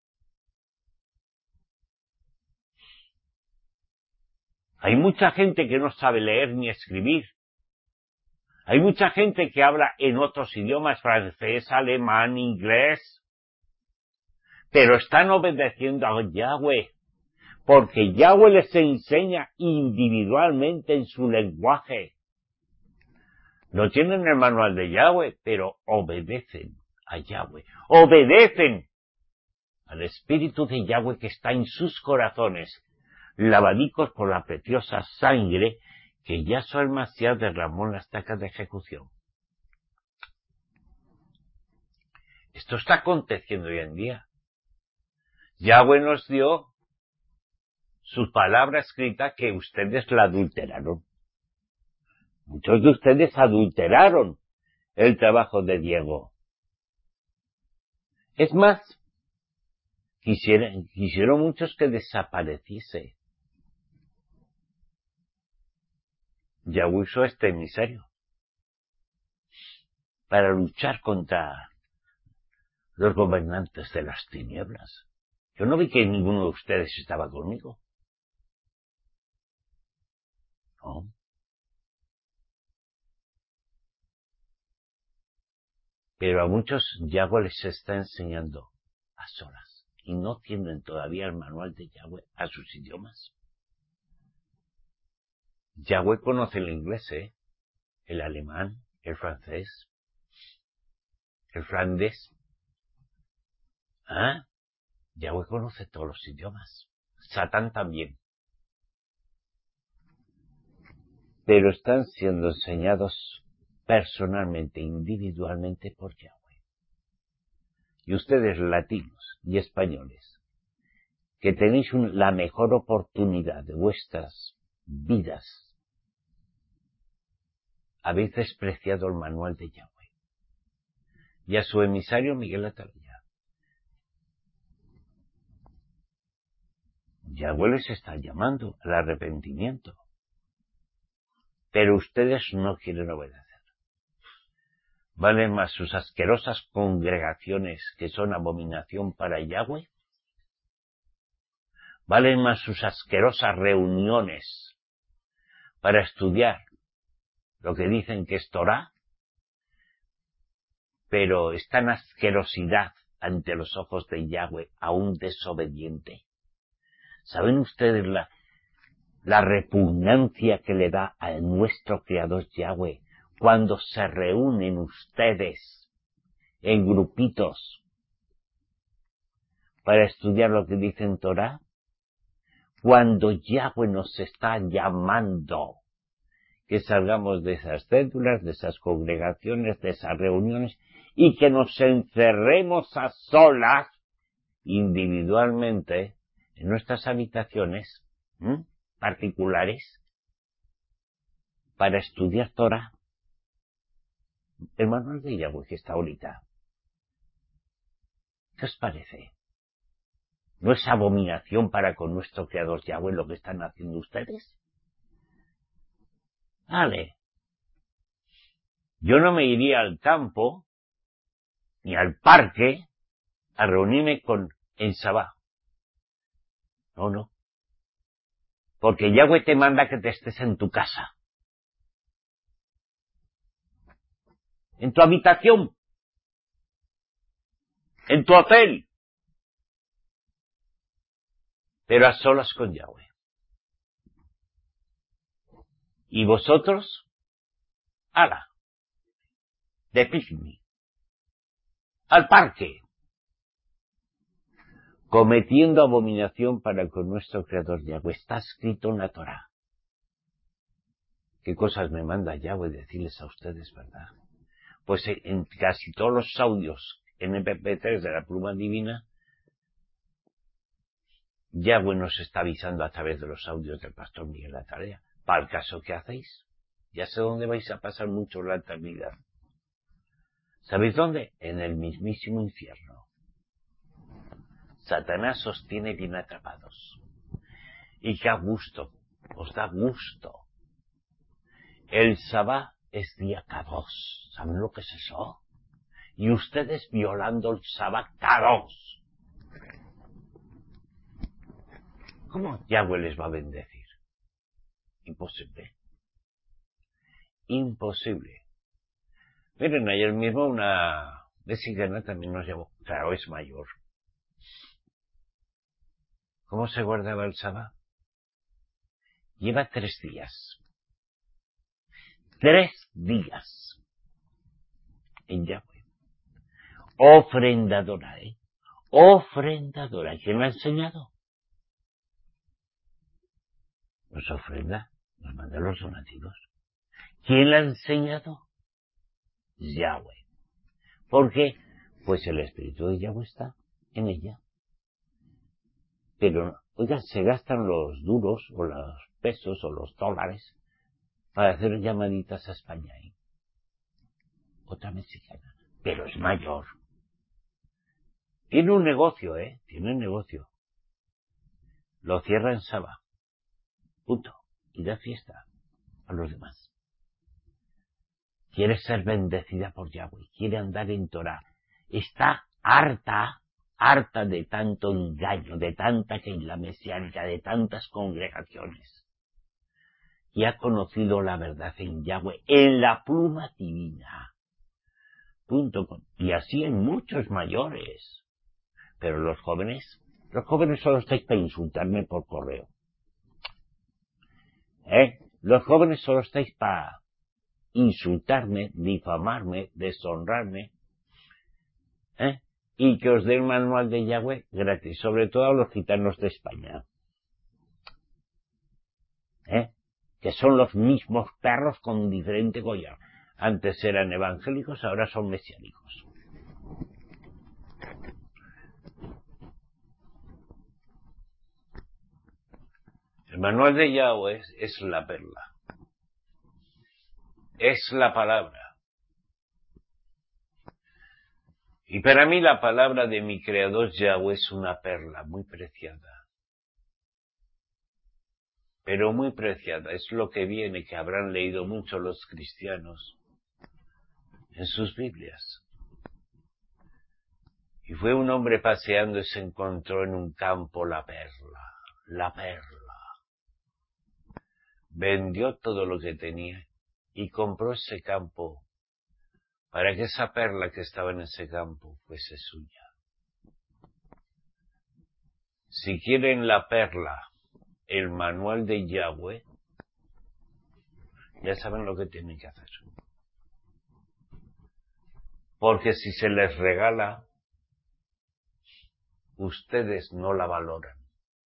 Hay mucha gente que no sabe leer ni escribir. Hay mucha gente que habla en otros idiomas, francés, alemán, inglés, pero están obedeciendo a Yahweh, porque Yahweh les enseña individualmente en su lenguaje. No tienen el manual de Yahweh, pero obedecen a Yahweh. Obedecen al Espíritu de Yahweh que está en sus corazones, lavadicos por la preciosa sangre que Yahshua el Mashiach derramó en las tacas de ejecución. Esto está aconteciendo hoy en día. Yahweh nos dio su palabra escrita que ustedes la adulteraron. Muchos de ustedes adulteraron el trabajo de Diego. Es más, quisieron, quisieron muchos que desapareciese. Yahweh usó este emisario para luchar contra los gobernantes de las tinieblas. Yo no vi que ninguno de ustedes estaba conmigo. No. Pero a muchos Yahweh les está enseñando a solas, y no tienen todavía el manual de Yahweh a sus idiomas. Yahweh conoce el inglés, ¿eh? El alemán, el francés, el flandés. ¿Ah? Yahweh conoce todos los idiomas. Satán también. Pero están siendo enseñados personalmente, individualmente por Yahweh. Y ustedes, latinos y españoles, que tenéis un, la mejor oportunidad de vuestras vidas, habéis despreciado el manual de Yahweh. Y a su emisario Miguel Atalaya. Yahweh les está llamando al arrepentimiento. Pero ustedes no quieren obedecer. ¿Valen más sus asquerosas congregaciones que son abominación para Yahweh? ¿Valen más sus asquerosas reuniones para estudiar lo que dicen que es Torá? Pero es tan asquerosidad ante los ojos de Yahweh a un desobediente. ¿Saben ustedes la, la repugnancia que le da a nuestro Creador Yahweh cuando se reúnen ustedes en grupitos para estudiar lo que dice en Torá? Cuando Yahweh nos está llamando que salgamos de esas cédulas, de esas congregaciones, de esas reuniones, y que nos encerremos a solas, individualmente, en nuestras habitaciones ¿m? particulares, para estudiar Torá. El manual de Yahweh que está ahorita. ¿Qué os parece? ¿No es abominación para con nuestro Creador Yahweh lo que están haciendo ustedes? Vale. Yo no me iría al campo, ni al parque, a reunirme con en Sabá. No, no. Porque Yahweh te manda que te estés en tu casa. En tu habitación. En tu hotel. Pero a solas con Yahweh. Y vosotros, ala, de picnic, al parque, cometiendo abominación para con nuestro Creador Yahweh. Está escrito en la Torá. ¿Qué cosas me manda Yahweh decirles a ustedes, verdad? Pues en casi todos los audios en eme pe tres de la pluma divina, Yahweh nos está avisando a través de los audios del pastor Miguel Atalaya. Para el caso que hacéis, ya sé dónde vais a pasar mucho la eternidad. ¿Sabéis dónde? En el mismísimo infierno. Satanás os tiene bien atrapados. Y que a gusto, os da gusto. El Sabá es día Kadosh. ¿Saben lo que es eso? Y ustedes violando el Sabá Kadosh. ¿Cómo Yahweh les va a bendecir? Imposible. Imposible. Miren, ayer mismo una mexicana también nos llamó. Claro, es mayor. ¿Cómo se guardaba el Sabá? Lleva tres días. Tres días. En Yahweh. Ofrendadora, ¿eh? Ofrendadora. ¿Quién la ha enseñado? Nos ofrenda, nos manda los donativos. ¿Quién la ha enseñado? Yahweh. ¿Por qué? Pues el espíritu de Yahweh está en ella. Pero, oigan, se gastan los duros, o los pesos, o los dólares, para hacer llamaditas a España, ¿eh? Otra mexicana. Pero es mayor. Tiene un negocio, ¿eh? Tiene un negocio. Lo cierra en Sabá. Punto. Y da fiesta a los demás. Quiere ser bendecida por Yahweh. Quiere andar en Torá. Está harta, harta de tanto engaño, de tanta Keilah mesiánica, de tantas congregaciones. Y ha conocido la verdad en Yahweh, en la pluma divina. Punto. Y así en muchos mayores. Pero los jóvenes, los jóvenes solo estáis para insultarme por correo. ¿Eh? Los jóvenes solo estáis para insultarme, difamarme, deshonrarme, ¿eh? Y que os dé el manual de Yahweh gratis, sobre todo a los gitanos de España. ¿Eh? Que son los mismos perros con diferente collar. Antes eran evangélicos, ahora son mesiánicos. El manual de Yahweh es, es la perla. Es la palabra. Y para mí la palabra de mi creador Yahweh es una perla muy preciada. Pero muy preciada. Es lo que viene, que habrán leído mucho los cristianos en sus Biblias. Y fue un hombre paseando y se encontró en un campo la perla. La perla. Vendió todo lo que tenía y compró ese campo para que esa perla que estaba en ese campo fuese suya. Si quieren la perla, el manual de Yahweh, ya saben lo que tienen que hacer. Porque si se les regala, ustedes no la valoran.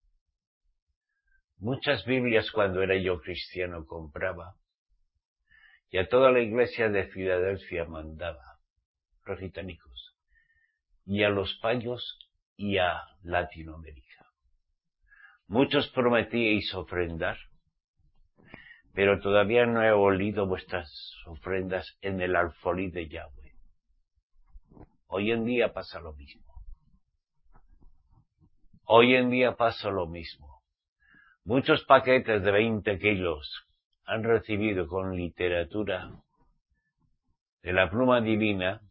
Muchas Biblias cuando era yo cristiano compraba y a toda la iglesia de Filadelfia mandaba, los gitánicos, y a los payos y a Latinoamérica. Muchos prometíais ofrendar, pero todavía no he olido vuestras ofrendas en el alfolí de Yahweh. Hoy en día pasa lo mismo. Hoy en día pasa lo mismo. Muchos paquetes de veinte kilos han recibido con literatura de la pluma divina,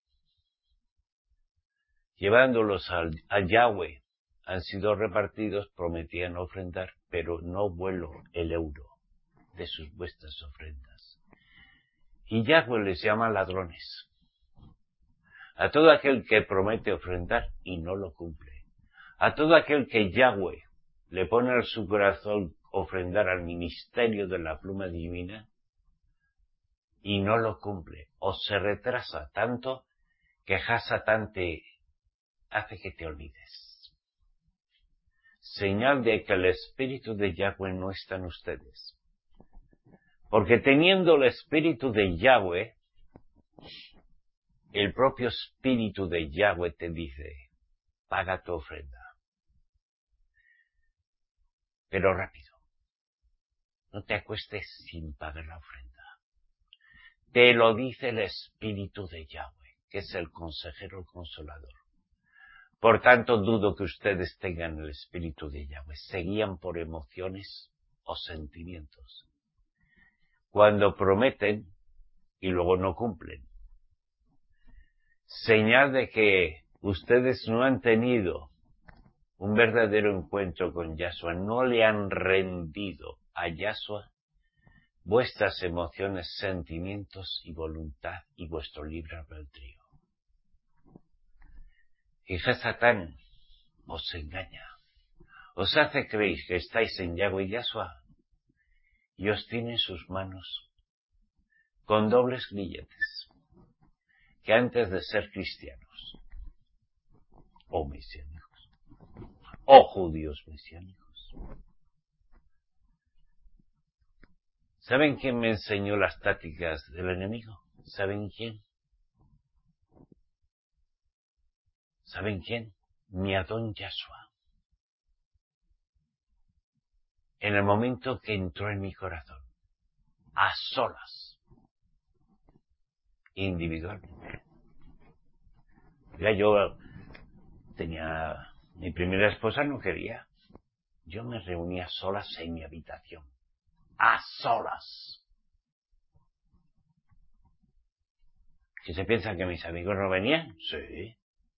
llevándolos al, a Yahweh. Han sido repartidos, prometían ofrendar, pero no vuelo el euro de sus vuestras ofrendas. Y Yahweh les llama ladrones. A todo aquel que promete ofrendar y no lo cumple. A todo aquel que Yahweh le pone en su corazón ofrendar al ministerio de la pluma divina y no lo cumple, o se retrasa tanto que Hasatán te hace que te olvides. Señal de que el espíritu de Yahweh no está en ustedes. Porque teniendo el espíritu de Yahweh, el propio espíritu de Yahweh te dice, paga tu ofrenda. Pero rápido. No te acuestes sin pagar la ofrenda. Te lo dice el espíritu de Yahweh, que es el consejero consolador. Por tanto, dudo que ustedes tengan el espíritu de Yahweh. Se guían por emociones o sentimientos. Cuando prometen y luego no cumplen. Señal de que ustedes no han tenido un verdadero encuentro con Yahshua, no le han rendido a Yahshua vuestras emociones, sentimientos y voluntad y vuestro libre albedrío. Y Hasatán os engaña, os hace creer que estáis en Yahweh y Yahshua y os tiene en sus manos con dobles grilletes, que antes de ser cristianos o mesiánicos o judíos mesiánicos. ¿Saben quién me enseñó las tácticas del enemigo? ¿Saben quién? ¿Saben quién? Mi Adón Yahshua. En el momento que entró en mi corazón, a solas, individualmente. Ya yo tenía, mi primera esposa no quería. Yo me reunía solas en mi habitación. A solas. ¿Que se piensan que mis amigos no venían? Sí.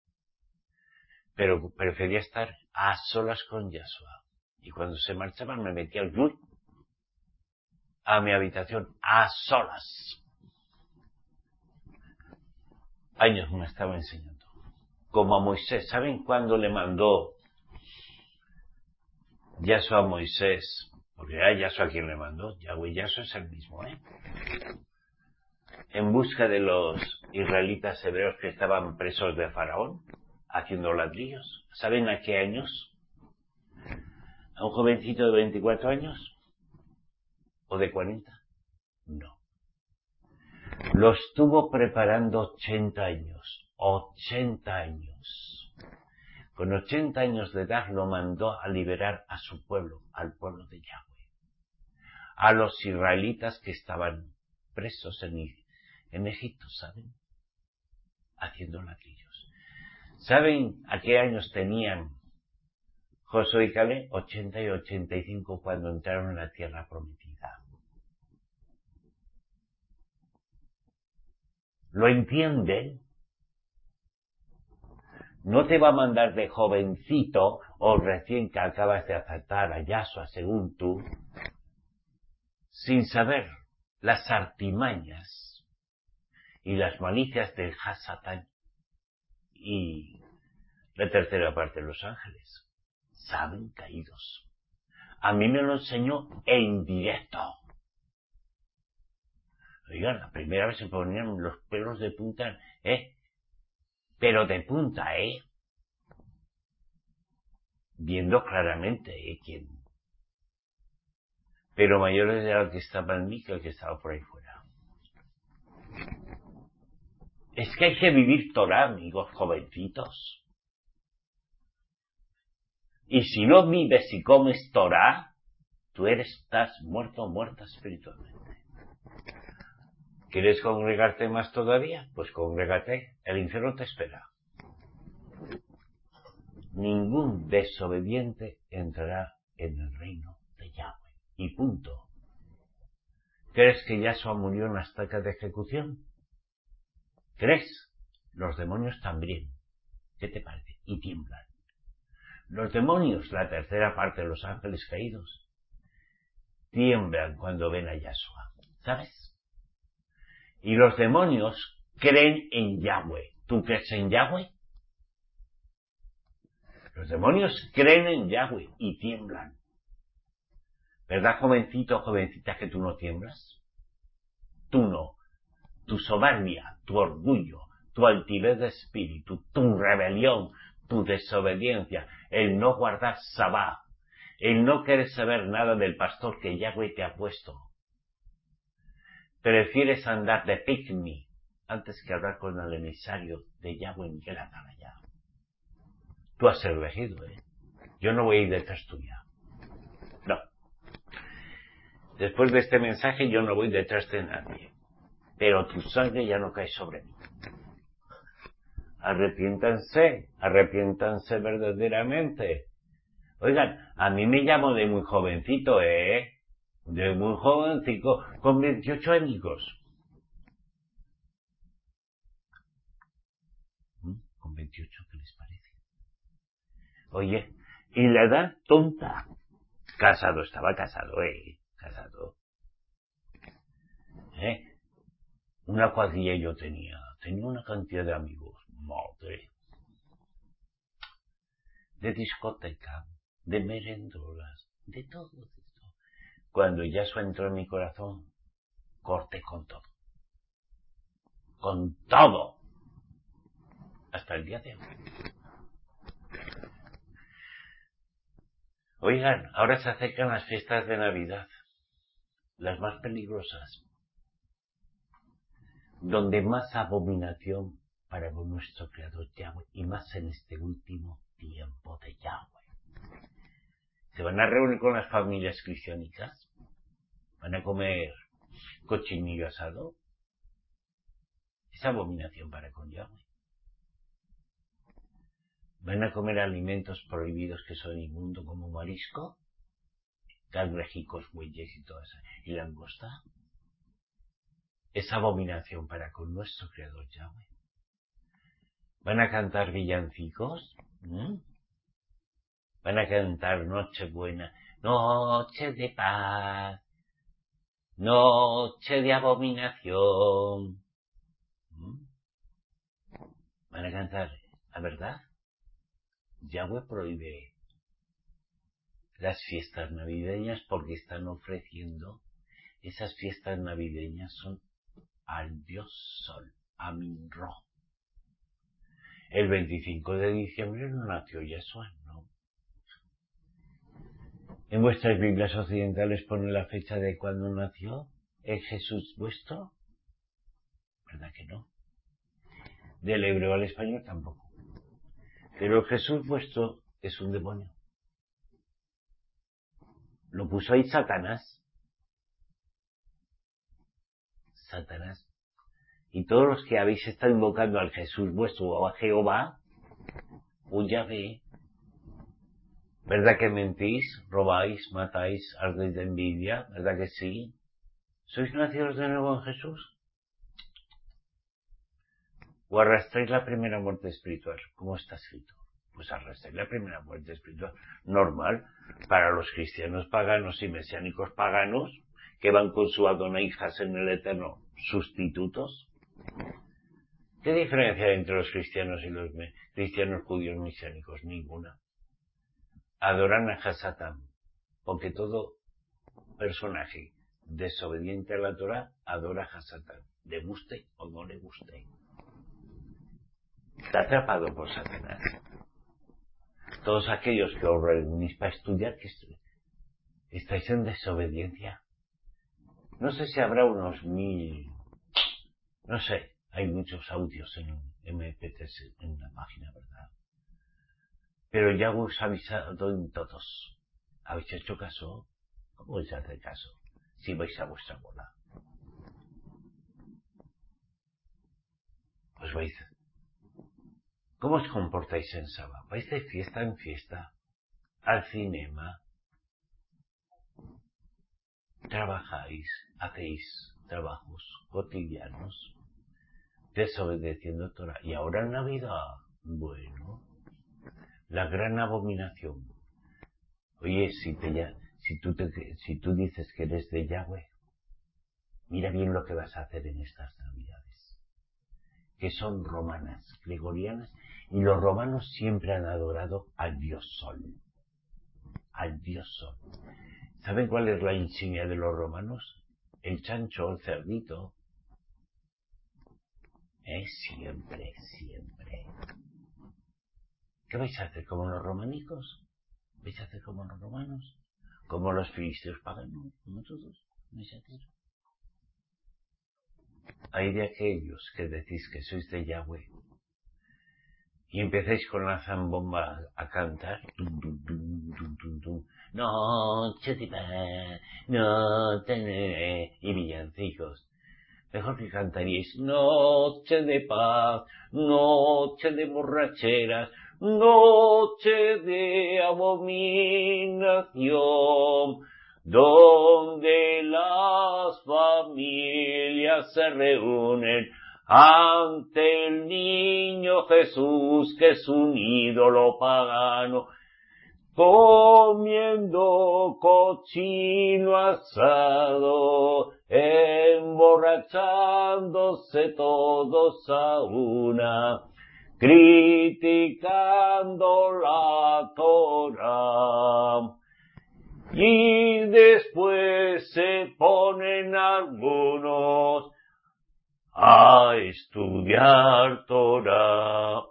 Pero prefería estar a solas con Yahshua. Y cuando se marchaban me metía al yur a mi habitación, a solas. Años me estaba enseñando. como a Moisés. ¿Saben cuándo le mandó Yahshua a Moisés? Porque era Yahshua quien le mandó. Yahweh Yahshua es el mismo, ¿eh? En busca de los israelitas hebreos que estaban presos de Faraón, haciendo ladrillos. ¿Saben a qué años? ¿A un jovencito de veinticuatro años? ¿O de cuarenta? No. Lo estuvo preparando ochenta años. ochenta años. Con ochenta años de edad lo mandó a liberar a su pueblo, al pueblo de Yahweh. A los israelitas que estaban presos en, en Egipto, ¿saben? Haciendo ladrillos. ¿Saben a qué años tenían Josué y Caleb? ochenta y ochenta y cinco cuando entraron en la tierra prometida. ¿Lo entienden? No te va a mandar de jovencito o recién que acabas de aceptar a Yahshua según tú, sin saber las artimañas y las malicias del Hasatán y la tercera parte de los ángeles. Saben caídos. A mí me lo enseñó en directo. Oigan, la primera vez se ponían los pelos de punta, ¿eh? Pero de punta, ¿eh? Viendo claramente, ¿eh? ¿Quién? Pero mayores era el que estaba en mí que el que estaba por ahí fuera. Es que hay que vivir Torah, amigos jovencitos. Y si no vives y comes Torah, tú eres, estás muerto o muerta espiritualmente. ¿Quieres congregarte más todavía? Pues congrégate. El infierno te espera. Ningún desobediente entrará en el reino de Yahweh. Y punto. ¿Crees que Yahshua murió en la estaca de ejecución? ¿Crees? Los demonios también. ¿Qué te parece? Y tiemblan. Los demonios, la tercera parte de los ángeles caídos, tiemblan cuando ven a Yahshua. ¿Sabes? Y los demonios creen en Yahweh. ¿Tú crees en Yahweh? Los demonios creen en Yahweh y tiemblan. ¿Verdad, jovencito o jovencita, que tú no tiemblas? Tú no. Tu soberbia, tu orgullo, tu altivez de espíritu, tu rebelión, tu desobediencia, el no guardar sabá, el no querer saber nada del pastor que Yahweh te ha puesto. Prefieres andar de picnic antes que hablar con el emisario de Yahweh Miguel Atalaya. Tú has elegido, ¿eh? Yo no voy a ir detrás tuya. No. Después de este mensaje yo no voy detrás de nadie. Pero tu sangre ya no cae sobre mí. Arrepiéntanse, arrepiéntanse verdaderamente. Oigan, a mí me llamo de muy jovencito, ¿eh? De muy jovencito, con veintiocho años. ¿Mm? Con veintiocho, ¿qué les parece? Oye, y la edad tonta. Casado, estaba casado, ¿eh? Casado. ¿Eh? Una cuadrilla yo tenía. Tenía una cantidad de amigos. Madre. De discoteca, de merendolas, de todo esto. Cuando Yahshua entró en mi corazón, corté con todo. Con todo. Hasta el día de hoy. Oigan, ahora se acercan las fiestas de Navidad. Las más peligrosas. Donde más abominación para nuestro Creador Yahweh. Y más en este último tiempo de Yahweh. Se van a reunir con las familias cristianicas. Van a comer cochinillo asado. Es abominación para con Yahweh. Van a comer alimentos prohibidos que son inmundos como marisco, cangrejicos, bueyes y todas esas, y langosta. Es abominación para con nuestro Creador Yahweh. Van a cantar villancicos. ¿Mm? Van a cantar Nochebuena, noche de paz, noche de abominación. ¿Mm? Van a cantar La verdad, Yahweh prohíbe las fiestas navideñas porque están ofreciendo, esas fiestas navideñas son al dios Sol, a Minro. El veinticinco de diciembre no nació Yeshua, ¿no? En vuestras Biblias occidentales pone la fecha de cuando nació el Jesús vuestro, ¿verdad que no? Del hebreo al español tampoco. Pero el Jesús vuestro es un demonio. Lo puso ahí Satanás. Satanás. Y todos los que habéis estado invocando al Jesús vuestro o a Jehová, un Yahvé, ¿verdad que mentís, robáis, matáis, ardéis de envidia? ¿Verdad que sí? ¿Sois nacidos de nuevo en Jesús? ¿O arrastráis la primera muerte espiritual? ¿Cómo está escrito? Pues arrastráis la primera muerte espiritual. Normal para los cristianos paganos y mesiánicos paganos que van con su Adonaijas en el eterno sustitutos. ¿Qué diferencia hay entre los cristianos y los cristianos judíos mesiánicos? Ninguna. Adoran a Hasatán, porque todo personaje desobediente a la Torah adora a Hasatán, le guste o no le guste. Está atrapado por Satanás. Todos aquellos que os reunís para estudiar, que estáis en desobediencia. No sé si habrá unos mil, no sé, hay muchos audios en eme pe tres en la página, ¿verdad? Pero ya os ha avisado en todos. ¿Habéis hecho caso? ¿Cómo vais a hacer caso? Si vais a vuestra bola. Pues vais. ¿Cómo os comportáis en sábado? ¿Vais de fiesta en fiesta? ¿Al cinema? ¿Trabajáis? ¿Hacéis trabajos cotidianos? Desobedeciendo Torah. ¿Y ahora en Navidad? Bueno, la gran abominación. Oye, si te ya, si tú te, si tú dices que eres de Yahweh, mira bien lo que vas a hacer en estas Navidades, que son romanas, gregorianas, y los romanos siempre han adorado al dios Sol, al dios Sol. ¿Saben cuál es la insignia de los romanos? El chancho, el cerdito. Es siempre, siempre. ¿Qué vais a hacer? ¿Como los románicos? ¿Vais a hacer como los romanos? ¿Como los filisteos paganos? ¿Como todos? ¿Vais a hacer? Hay de aquellos que decís que sois de Yahweh y empezáis con la zambomba a cantar. Tum, tum, tum, tum, tum, tum. Noche de paz, no tener y villancicos. Mejor que cantaríais noche de paz, noche de borracheras, noche de abominación, donde las familias se reúnen ante el niño Jesús, que es un ídolo pagano, comiendo cochino asado, emborrachándose todos a una, criticando la Torah. Y después se ponen algunos a estudiar Torah.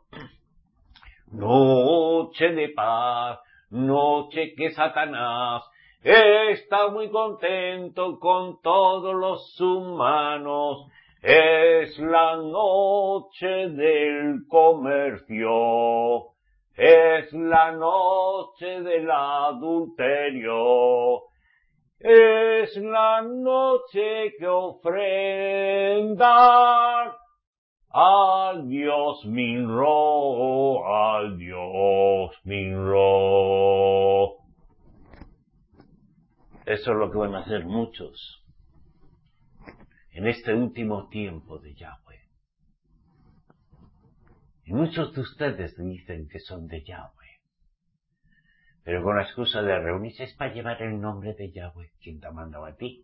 Noche de paz, noche que Satanás está muy contento con todos los humanos. Es la noche del comercio, es la noche del adulterio, es la noche que ofrendan al Dios Minro, al Dios Minro. Eso es lo que van a hacer muchos en este último tiempo de Yahweh. Y muchos de ustedes dicen que son de Yahweh, pero con la excusa de reunirse es para llevar el nombre de Yahweh. ¿Quién te ha mandado a ti?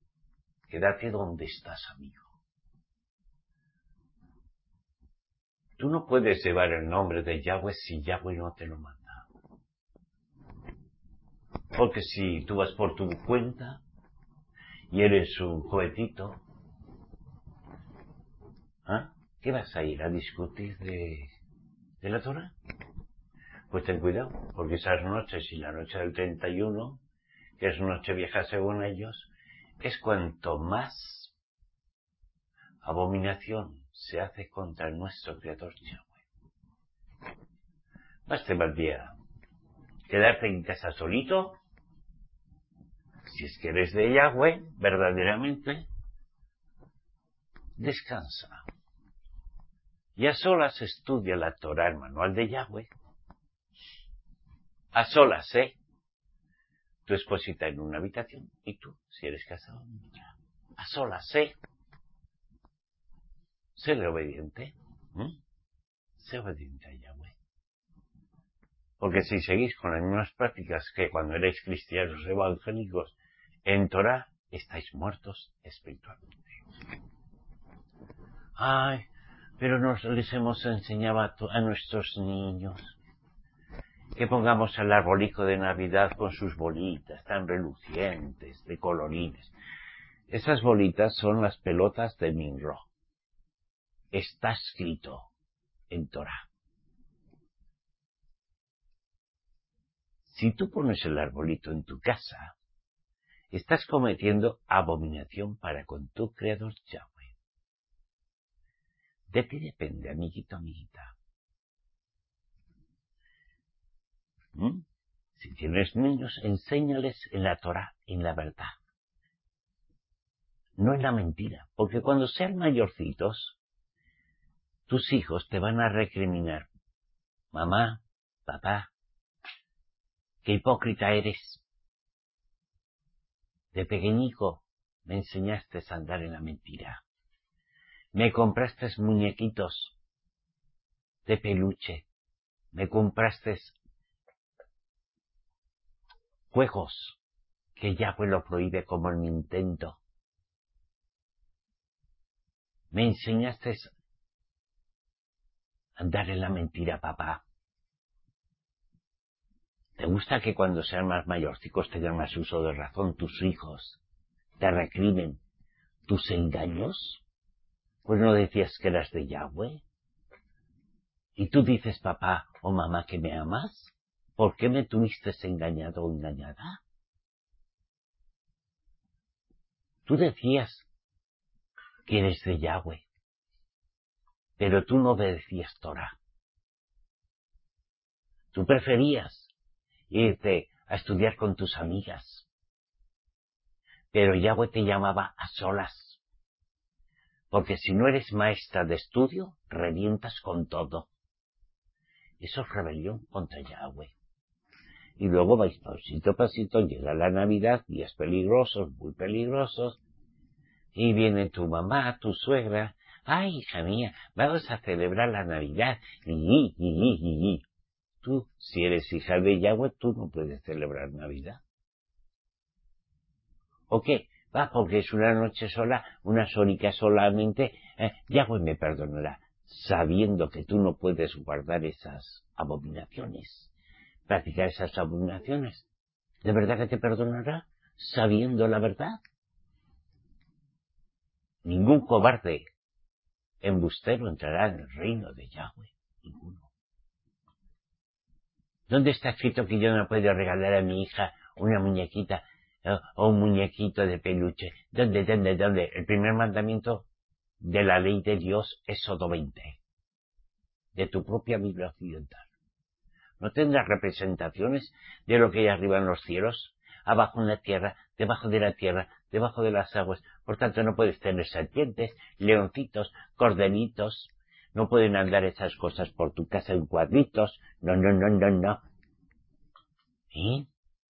Quédate donde estás, amigo. Tú no puedes llevar el nombre de Yahweh si Yahweh no te lo manda. Porque si tú vas por tu cuenta y eres un jovetito, ¿ah? ¿Qué vas a ir a discutir de, de la Torah? Pues ten cuidado, porque esas noches y la noche del treinta y uno, que es noche vieja según ellos, es cuanto más abominación se hace contra nuestro Creador Yahweh. Más te valdría quedarte en casa solito, si es que eres de Yahweh, verdaderamente, descansa. Y a solas estudia la Torah, el manual de Yahweh. A solas, ¿eh? Tu esposita en una habitación y tú, si eres casado, en otra. A solas, ¿eh? Sé obediente. ¿Mm? Sé obediente a Yahweh. Porque si seguís con las mismas prácticas que cuando erais cristianos evangélicos en Torah, estáis muertos espiritualmente. Ay, pero nos les hemos enseñado a, a nuestros niños que pongamos el arbolico de Navidad con sus bolitas tan relucientes, de colorines. Esas bolitas son las pelotas de Minro. Está escrito en Torah. Si tú pones el arbolito en tu casa, estás cometiendo abominación para con tu Creador Yahweh. De ti depende, amiguito, amiguita. ¿Mm? Si tienes niños, enséñales en la Torah, en la verdad. No en la mentira, porque cuando sean mayorcitos, tus hijos te van a recriminar. Mamá, papá, qué hipócrita eres. De pequeñico me enseñaste a andar en la mentira. Me compraste muñequitos de peluche. Me compraste juegos que Yahweh lo prohíbe como el Nintendo. Me enseñaste a andar en la mentira, papá. ¿Te gusta que cuando sean más mayorcicos tengan más uso de razón tus hijos? ¿Te recrimen tus engaños? Pues no decías que eras de Yahweh. ¿Y tú dices, papá o mamá, que me amas? ¿Por qué me tuviste engañado o engañada? Tú decías que eres de Yahweh, pero tú no obedecías Torah. Tú preferías irte a estudiar con tus amigas, pero Yahweh te llamaba a solas, porque si no eres maestra de estudio, revientas con todo. Eso es rebelión contra Yahweh. Y luego vais pasito a pasito, llega la Navidad, días peligrosos, muy peligrosos, y viene tu mamá, tu suegra. Ay, hija mía, vamos a celebrar la Navidad. Y, y, y, y, y. Tú, si eres hija de Yahweh, tú no puedes celebrar Navidad. ¿O qué? Va, porque es una noche sola, unas horitas solamente, eh, Yahweh me perdonará, sabiendo que tú no puedes guardar esas abominaciones, practicar esas abominaciones. ¿De verdad que te perdonará, sabiendo la verdad? Ningún cobarde embustero entrará en el reino de Yahweh. Ninguno. ¿Dónde está escrito que yo no puedo regalar a mi hija una muñequita eh, o un muñequito de peluche? ¿Dónde, dónde, dónde? El primer mandamiento de la ley de Dios, Éxodo veinte. De tu propia Biblia occidental. ¿No tendrás representaciones de lo que hay arriba en los cielos, abajo en la tierra, debajo de la tierra, debajo de las aguas? Por tanto, no puedes tener serpientes, leoncitos, corderitos. No pueden andar esas cosas por tu casa en cuadritos. No, no, no, no, no. ¿Eh?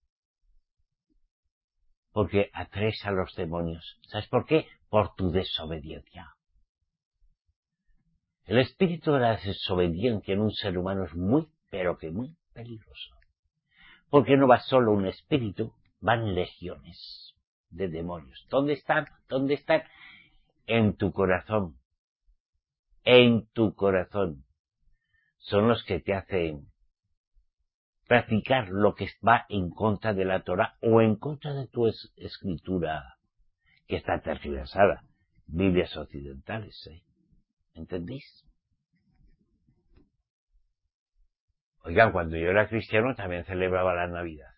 Porque atraes a los demonios. ¿Sabes por qué? Por tu desobediencia. El espíritu de la desobediencia en un ser humano es muy, pero que muy peligroso. Porque no va solo un espíritu, van legiones de demonios. ¿Dónde están? ¿Dónde están? En tu corazón. En tu corazón. son los que te hacen practicar lo que va en contra de la Torah o en contra de tu es escritura que está tergiversada. Biblias occidentales, ¿eh? ¿Entendéis? Oigan, cuando yo era cristiano también celebraba la Navidad.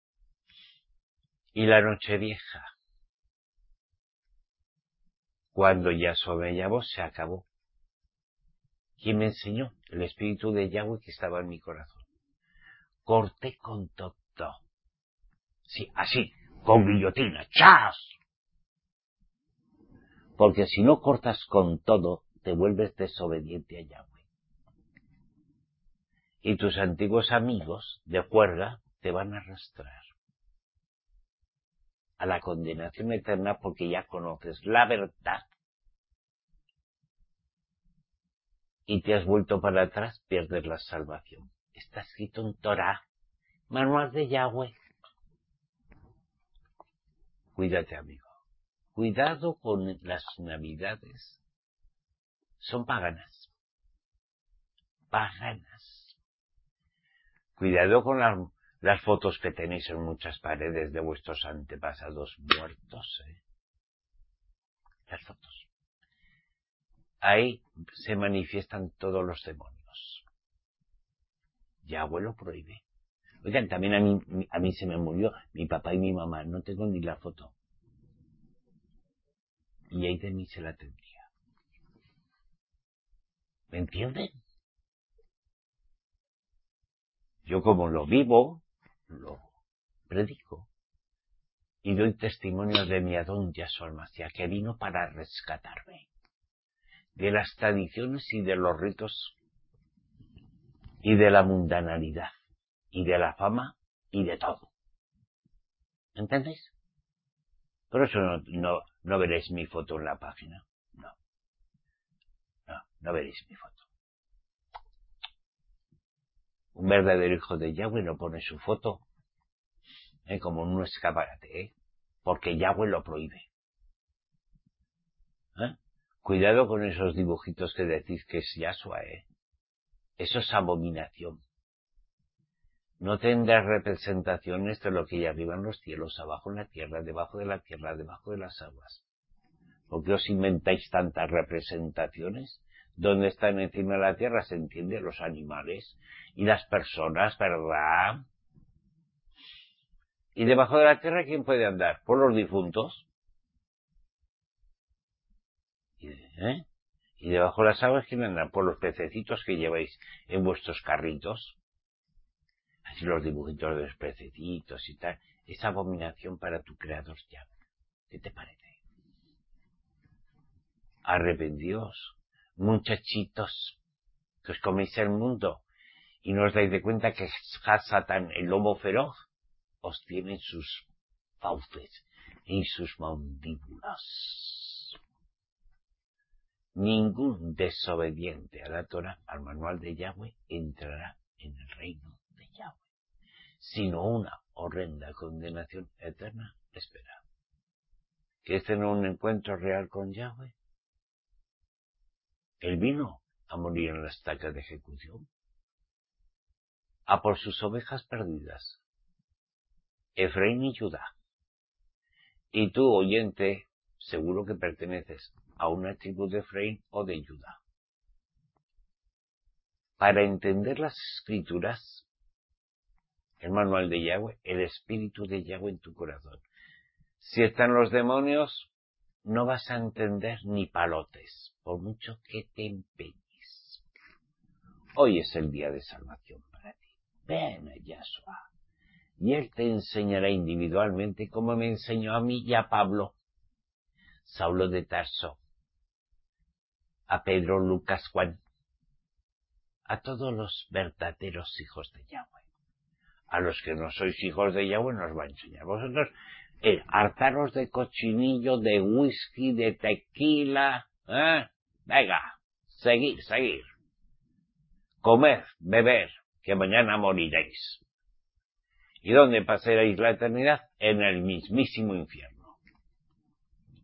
Y la Nochevieja. Cuando Yahshua me llamó, se acabó. ¿Quién me enseñó? El Espíritu de Yahweh que estaba en mi corazón. Corté con todo. Sí, así, con guillotina. ¡Chas! Porque si no cortas con todo, te vuelves desobediente a Yahweh. Y tus antiguos amigos de juerga te van a arrastrar a la condenación eterna porque ya conoces la verdad. Y te has vuelto para atrás, pierdes la salvación. Está escrito en Torah, manual de Yahweh. Cuídate, amigo. Cuidado con las navidades. Son paganas. Paganas. Cuidado con las, las fotos que tenéis en muchas paredes de vuestros antepasados muertos, ¿eh? Las fotos. Ahí se manifiestan todos los demonios. Yahweh lo prohíbe. Oigan, también a mí, a mí se me murió mi papá y mi mamá. No tengo ni la foto. Y ahí de mí se la tendría. ¿Me entienden? Yo como lo vivo, lo predico. Y doy testimonio de mi Adón Yahshua el-Mashiach, que vino para rescatarme de las tradiciones y de los ritos y de la mundanalidad y de la fama y de todo. ¿Entendéis? Por eso no, no, no veréis mi foto en la página. No. No, no veréis mi foto. Un verdadero hijo de Yahweh no pone su foto ¿eh? como en un escaparate, ¿eh? porque Yahweh lo prohíbe. ¿Eh? Cuidado con esos dibujitos que decís que es Yahshua, ¿eh? Eso es abominación. No tendrás representaciones de lo que hay arriba en los cielos, abajo en la tierra, debajo de la tierra, debajo de las aguas. ¿Por qué os inventáis tantas representaciones? ¿Dónde están encima de la tierra? Se entiende, los animales y las personas, ¿verdad? ¿Y debajo de la tierra quién puede andar? ¿Por los difuntos? ¿Eh? ¿Y debajo de las aguas quién anda? ¿Por los pececitos que lleváis en vuestros carritos? Así los dibujitos de los pececitos y tal. Es abominación para tu creador ya. ¿Qué te parece? Arrepentíos, muchachitos, que os coméis el mundo y no os dais de cuenta que Satán, el lobo feroz, os tiene en sus fauces, en sus mandíbulas. Ningún desobediente a la Torah, al manual de Yahweh, entrará en el reino de Yahweh, sino una horrenda condenación eterna espera. ¿Que este no es un encuentro real con Yahweh? Él vino a morir en la estaca de ejecución, a por sus ovejas perdidas, Efraín y Judá. Y tú, oyente, seguro que perteneces a una tribu de Efraín o de Judá. Para entender las escrituras, el manual de Yahweh, el espíritu de Yahweh en tu corazón. Si están los demonios, no vas a entender ni palotes, por mucho que te empeñes. Hoy es el día de salvación para ti. Ven a Yahshua. Y Él te enseñará individualmente como me enseñó a mí y a Pablo, Saulo de Tarso, a Pedro, Lucas, Juan, a todos los verdaderos hijos de Yahweh. A los que no sois hijos de Yahweh nos va a enseñar. Vosotros, eh, hartaros de cochinillo, de whisky, de tequila, ¿eh? Venga, seguir, seguir. Comed, beber, que mañana moriréis. ¿Y dónde pasaréis la eternidad? En el mismísimo infierno.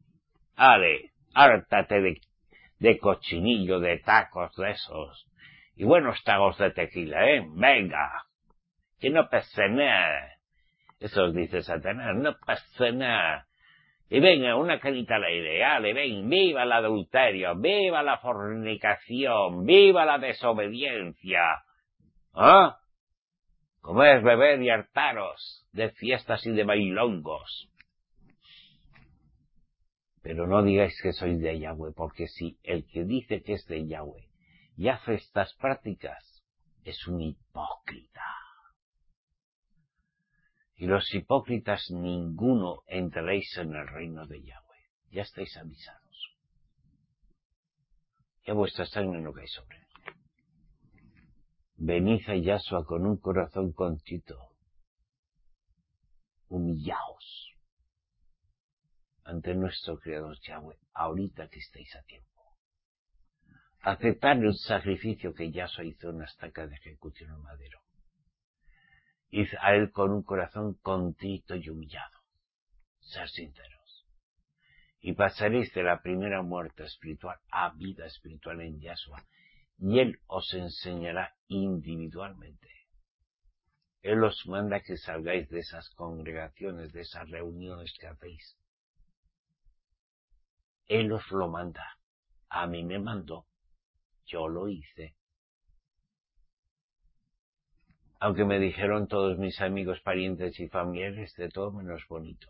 Ale, hártate de, de cochinillo, de tacos de esos, Y buenos tragos de tequila, ¿eh? Venga. Que no pasa nada. Eso dice Satanás, no pasa nada. Y venga, una carita al aire, ale, ven, viva el adulterio, viva la fornicación, viva la desobediencia. ¿Ah? Comer, beber y hartaros de fiestas y de bailongos. Pero no digáis que sois de Yahweh, porque si el que dice que es de Yahweh y hace estas prácticas, es un hipócrita. Y los hipócritas ninguno entraréis en el reino de Yahweh. Ya estáis avisados. Ya vuestra sangre no cae sobre él. Venid a Yahshua con un corazón contrito. Humillaos ante nuestro Creador Yahweh, ahorita que estáis a tiempo. Aceptar el sacrificio que Yahshua hizo en la estaca de ejecución en madero. Id a él con un corazón contrito y humillado. Ser sinceros. Y pasaréis de la primera muerte espiritual a vida espiritual en Yahshua. Y él os enseñará individualmente. Él os manda que salgáis de esas congregaciones, de esas reuniones que hacéis. Él os lo manda. A mí me mandó. Yo lo hice. Aunque me dijeron todos mis amigos, parientes y familiares de todo menos bonito.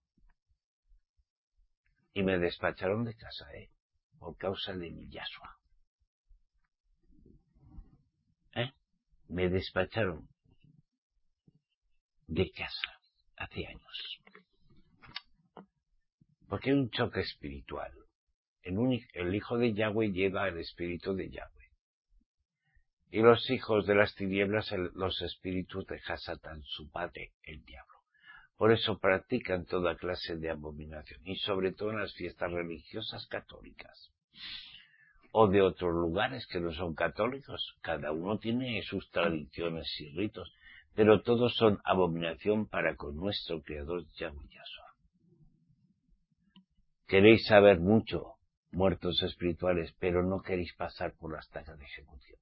Y me despacharon de casa, ¿eh? Por causa de mi Yahshua. ¿Eh? Me despacharon de casa hace años. Porque hay un choque espiritual. El, único, el hijo de Yahweh lleva el espíritu de Yahweh. Y los hijos de las tinieblas, el, los espíritus de Hasatán, su padre, el diablo. Por eso practican toda clase de abominación, y sobre todo en las fiestas religiosas católicas. O de otros lugares que no son católicos. Cada uno tiene sus tradiciones y ritos, pero todos son abominación para con nuestro Creador Yahweh Yahshua. Queréis saber mucho, muertos espirituales, pero no queréis pasar por la estaca de ejecución.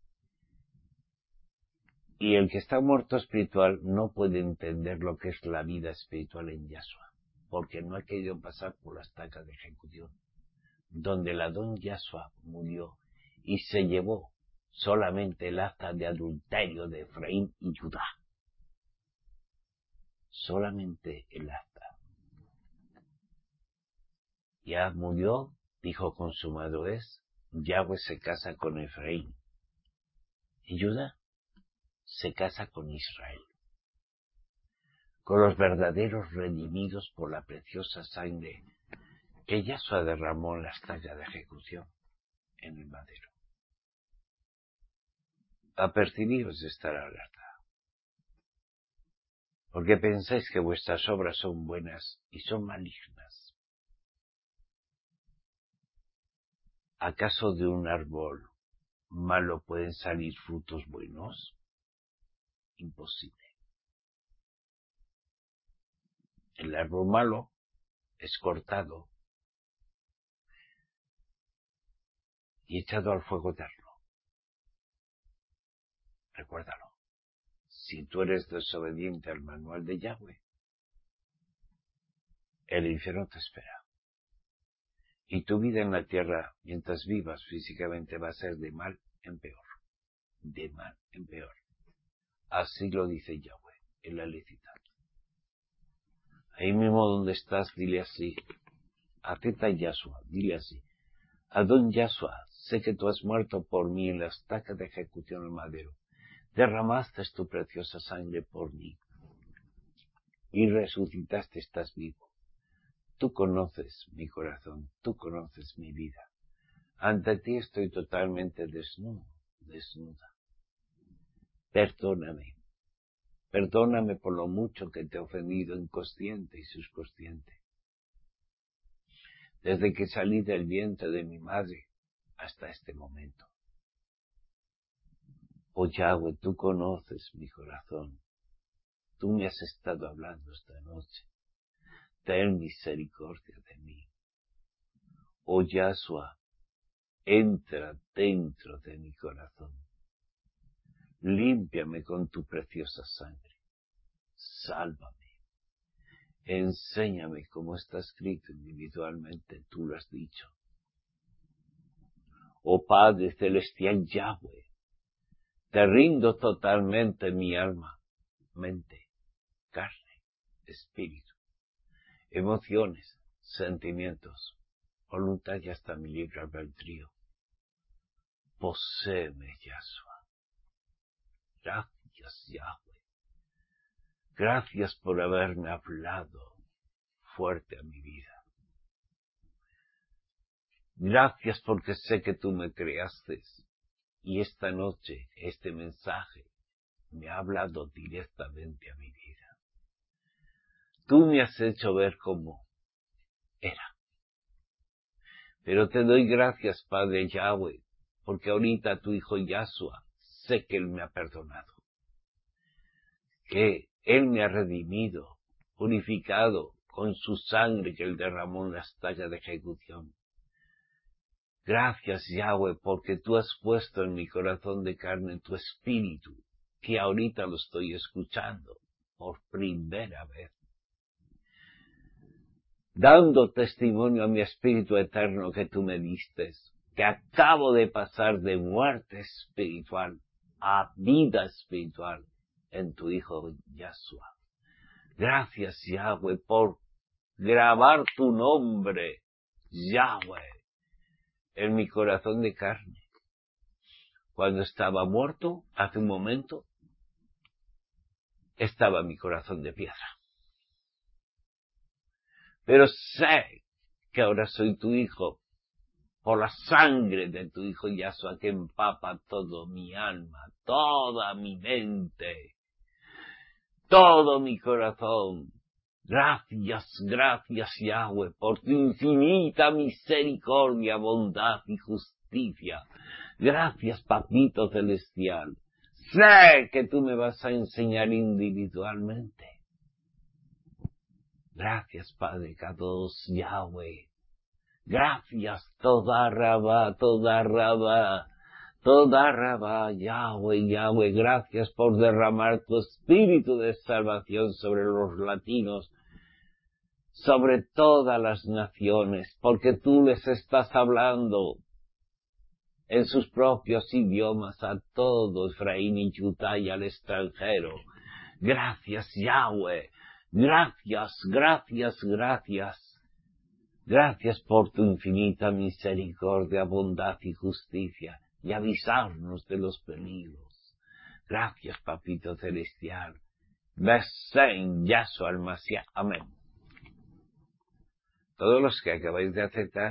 Y el que está muerto espiritual no puede entender lo que es la vida espiritual en Yahshua, porque no ha querido pasar por la estaca de ejecución, donde el Adón Yahshua murió y se llevó solamente el acta de adulterio de Efraín y Judá. Solamente el acta. Ya murió, dijo consumado es, Yahweh se casa con Efraín. Y Judá se casa con Israel, con los verdaderos redimidos por la preciosa sangre que Yahshua derramó en la estaca de ejecución en el madero. Apercibidos de estar alerta, porque pensáis que vuestras obras son buenas y son malignas. ¿Acaso de un árbol malo pueden salir frutos buenos? Imposible. El árbol malo es cortado y echado al fuego eterno. Recuérdalo. Si tú eres desobediente al manual de Yahweh, el infierno te espera. Y tu vida en la tierra, mientras vivas físicamente, va a ser de mal en peor. De mal en peor. Así lo dice Yahweh, en la lícita. Ahí mismo donde estás, dile así. Acepta Yahshua, dile así. Adón Yahshua, sé que tú has muerto por mí en la estaca de ejecución al madero. Derramaste tu preciosa sangre por mí. Y resucitaste, estás vivo. Tú conoces mi corazón, tú conoces mi vida. Ante ti estoy totalmente desnudo, desnuda. Perdóname. Perdóname por lo mucho que te he ofendido inconsciente y subconsciente. Desde que salí del vientre de mi madre hasta este momento. Oh Yahweh, tú conoces mi corazón. Tú me has estado hablando esta noche. Ten misericordia de mí. Oh Yahshua, entra dentro de mi corazón. Límpiame con tu preciosa sangre. Sálvame. Enséñame como está escrito individualmente, tú lo has dicho. Oh Padre Celestial Yahweh, te rindo totalmente mi alma, mente, carne, espíritu, emociones, sentimientos, voluntad y hasta mi libre albedrío. Poséeme, Yahshua. Gracias, Yahweh. Gracias por haberme hablado fuerte a mi vida. Gracias porque sé que tú me creaste y esta noche este mensaje me ha hablado directamente a mi vida. Tú me has hecho ver cómo era. Pero te doy gracias, Padre Yahweh, porque ahorita tu hijo Yahshua, sé que Él me ha perdonado, que Él me ha redimido, purificado con su sangre que Él derramó en la estalla de ejecución. Gracias, Yahweh, porque tú has puesto en mi corazón de carne tu espíritu, que ahorita lo estoy escuchando por primera vez, dando testimonio a mi espíritu eterno que tú me diste, que acabo de pasar de muerte espiritual a vida espiritual en tu Hijo Yahshua. Gracias, Yahweh, por grabar tu nombre, Yahweh, en mi corazón de carne. Cuando estaba muerto, hace un momento, estaba mi corazón de piedra. Pero sé que ahora soy tu hijo, por la sangre de tu hijo Yahshua que empapa todo mi alma, toda mi mente, todo mi corazón. Gracias, gracias, Yahweh, por tu infinita misericordia, bondad y justicia. Gracias, Papito Celestial. Sé que tú me vas a enseñar individualmente. Gracias, Padre Kadosh, Yahweh. Gracias, toda Rabá, toda Rabá, toda Rabá, Yahweh, Yahweh. Gracias por derramar tu espíritu de salvación sobre los latinos, sobre todas las naciones, porque tú les estás hablando en sus propios idiomas a todo Efraín y Judá y al extranjero. Gracias, Yahweh. Gracias, gracias, gracias. Gracias por tu infinita misericordia, bondad y justicia, y avisarnos de los peligros. Gracias, Papito Celestial. Besen Yahshua al Mashiach. Amén. Todos los que acabáis de aceptar,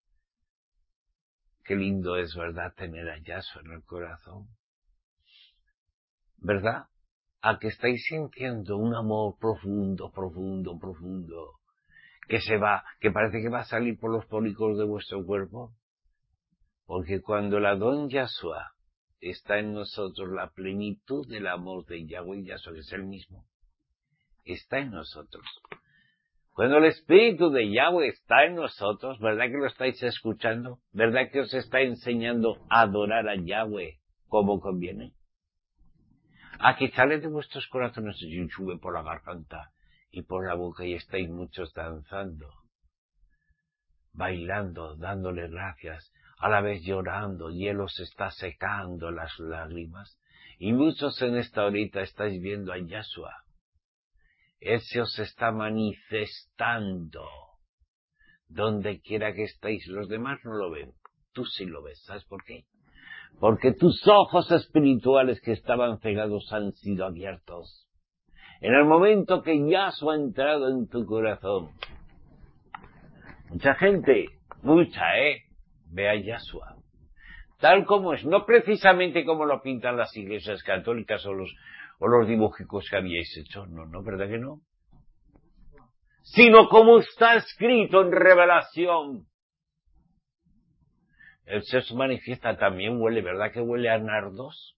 qué lindo es, ¿verdad?, tener a Yahshua en el corazón. ¿Verdad? A que estáis sintiendo un amor profundo, profundo, profundo, que se va, que parece que va a salir por los pólicos de vuestro cuerpo. Porque cuando el Adón Yahshua está en nosotros, la plenitud del amor de Yahweh Yahshua, que es el mismo, está en nosotros. Cuando el Espíritu de Yahweh está en nosotros, ¿verdad que lo estáis escuchando? ¿Verdad que os está enseñando a adorar a Yahweh como conviene? A que sale de vuestros corazones y sube por la garganta y por la boca y estáis muchos danzando, bailando, dándole gracias, a la vez llorando, y Él os está secando las lágrimas. Y muchos en esta horita estáis viendo a Yahshua. Él se os está manifestando donde quiera que estéis. Los demás no lo ven. Tú sí lo ves. ¿Sabes por qué? Porque tus ojos espirituales que estaban cegados han sido abiertos. En el momento que Yahshua ha entrado en tu corazón. Mucha gente, mucha, ¿eh? Ve a Yahshua. Tal como es, no precisamente como lo pintan las iglesias católicas o los, o los dibujicos que habíais hecho. No, no, ¿verdad que no? Sino como está escrito en Revelación. Él se os manifiesta, también huele, ¿verdad que huele a nardos?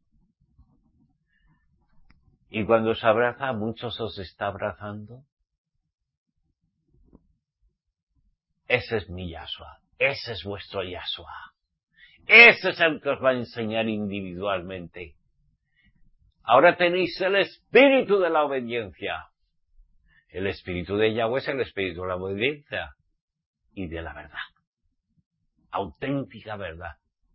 Y cuando os abraza, a muchos os está abrazando. Ese es mi Yahshua. Ese es vuestro Yahshua. Ese es el que os va a enseñar individualmente. Ahora tenéis el espíritu de la obediencia. El espíritu de Yahweh es el espíritu de la obediencia y de la verdad. Auténtica verdad.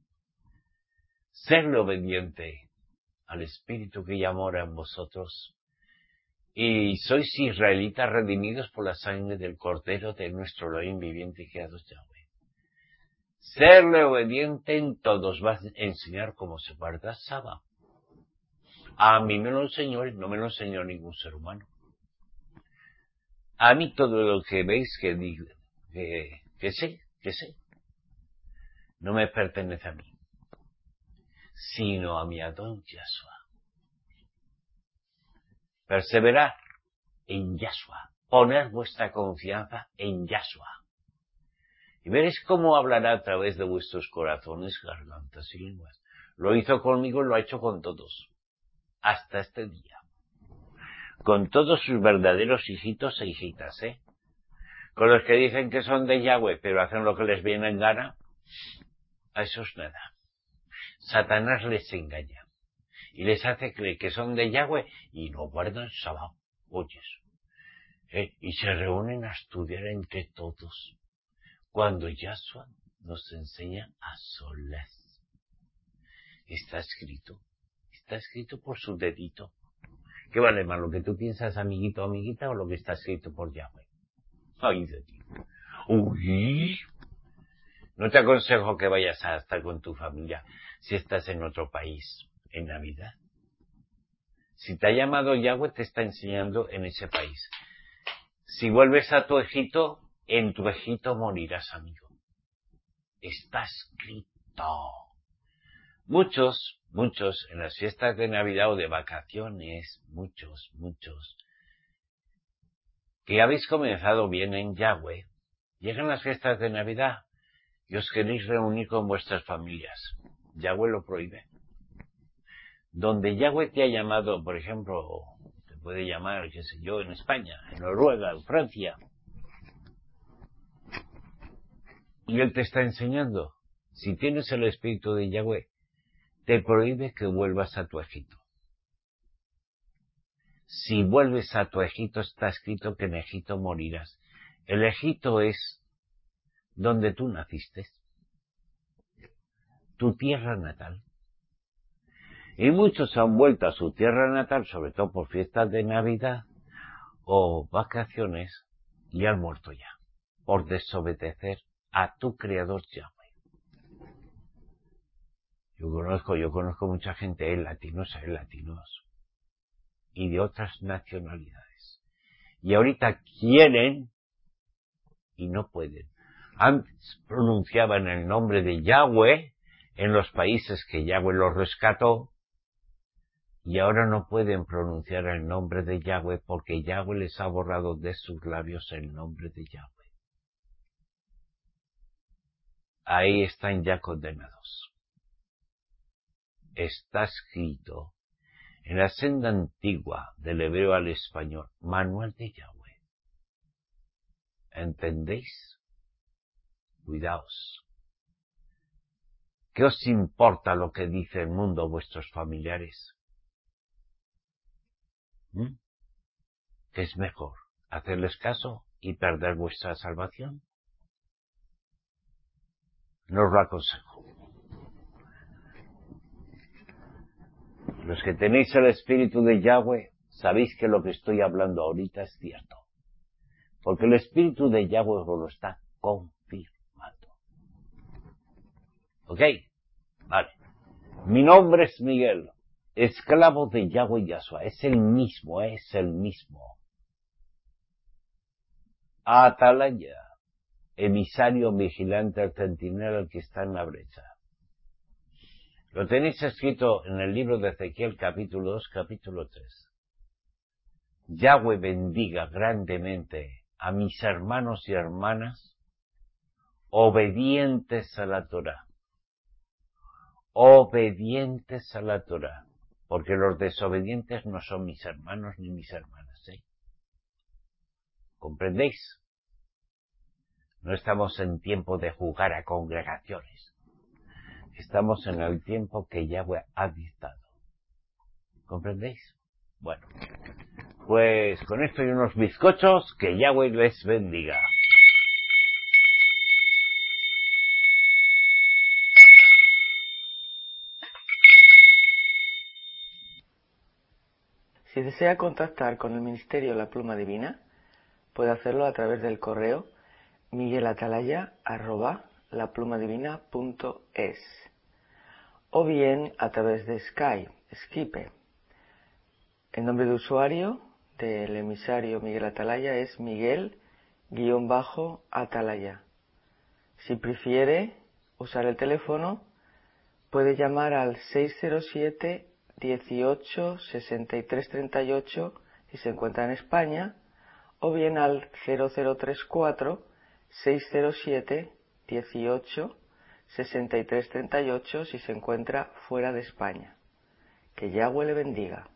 Serle obediente al espíritu que ya mora en vosotros. Y sois israelitas redimidos por la sangre del Cordero de nuestro Elohim viviente y creador Yahweh. Serle obediente en todos va a enseñar cómo se guarda el sábado. A mí me lo enseñó, no me lo enseñó ningún ser humano. A mí todo lo que veis que digo, que, que sé, que sé, no me pertenece a mí, sino a mi Adón Yahshua. Perseverar en Yahshua, poner vuestra confianza en Yahshua. Y veréis cómo hablará a través de vuestros corazones, gargantas y lenguas. Lo hizo conmigo y lo ha hecho con todos, hasta este día. Con todos sus verdaderos hijitos e hijitas, ¿eh? Con los que dicen que son de Yahweh, pero hacen lo que les viene en gana, a esos nada. Satanás les engaña y les hace creer que son de Yahweh y no guardan sábado. Oyes, ¿eh? Y se reúnen a estudiar entre todos, cuando Yahshua nos enseña a solas. Está escrito, está escrito por su dedito. ¿Qué vale más, lo que tú piensas, amiguito o amiguita, o lo que está escrito por Yahweh? Ay de ti. Uy. No te aconsejo que vayas a estar con tu familia si estás en otro país en Navidad. Si te ha llamado Yahweh, te está enseñando en ese país. Si vuelves a tu Egipto, en tu Egipto morirás, amigo. Está escrito. Muchos, muchos, en las fiestas de Navidad o de vacaciones, muchos, muchos, que habéis comenzado bien en Yahweh, llegan las fiestas de Navidad y os queréis reunir con vuestras familias. Yahweh lo prohíbe. Donde Yahweh te ha llamado, por ejemplo, te puede llamar, qué sé yo, en España, en Noruega, en Francia, y Él te está enseñando, si tienes el espíritu de Yahweh, te prohíbe que vuelvas a tu Egipto. Si vuelves a tu Egipto, está escrito que en Egipto morirás. El Egipto es donde tú naciste, tu tierra natal. Y muchos han vuelto a su tierra natal, sobre todo por fiestas de Navidad o vacaciones, y han muerto ya, por desobedecer a tu Creador Yahweh. Yo conozco, yo conozco mucha gente, hay latinos, hay latinos, y de otras nacionalidades. Y ahorita quieren, y no pueden. Antes pronunciaban el nombre de Yahweh en los países que Yahweh los rescató, y ahora no pueden pronunciar el nombre de Yahweh porque Yahweh les ha borrado de sus labios el nombre de Yahweh. Ahí están ya condenados. Está escrito en la senda antigua del hebreo al español, Manual de Yahweh. ¿Entendéis? Cuidaos. ¿Qué os importa lo que dice el mundo vuestros familiares? ¿Mm? ¿Qué es mejor? ¿Hacerles caso y perder vuestra salvación? No os lo aconsejo. Los que tenéis el espíritu de Yahweh, sabéis que lo que estoy hablando ahorita es cierto. Porque el espíritu de Yahweh os lo está confirmando. ¿Ok? Vale. Mi nombre es Miguel, esclavo de Yahweh Yahshua. Es el mismo, es el mismo. Atalaya, emisario vigilante al centinela que está en la brecha. Lo tenéis escrito en el libro de Ezequiel capítulo dos, capítulo tres. Yahweh bendiga grandemente a mis hermanos y hermanas obedientes a la Torah. Obedientes a la Torah. Porque los desobedientes no son mis hermanos ni mis hermanas, ¿eh? ¿Comprendéis? No estamos en tiempo de jugar a congregaciones. estamos en el tiempo que Yahweh ha dictado. ¿Comprendéis? Bueno, pues con esto y unos bizcochos, que Yahweh les bendiga. Si desea contactar con el Ministerio La Pluma Divina, puede hacerlo a través del correo miguelatalaya arroba laplumadivina punto es o bien a través de Skype, Skype. El nombre de usuario del emisario Miguel Atalaya es Miguel-Atalaya. Si prefiere usar el teléfono, puede llamar al seis cero siete, dieciocho, sesenta y tres treinta y ocho si se encuentra en España, o bien al cero cero tres cuatro, seis cero siete, dieciocho, sesenta y tres treinta y ocho si se encuentra fuera de España. Que Yahweh le bendiga.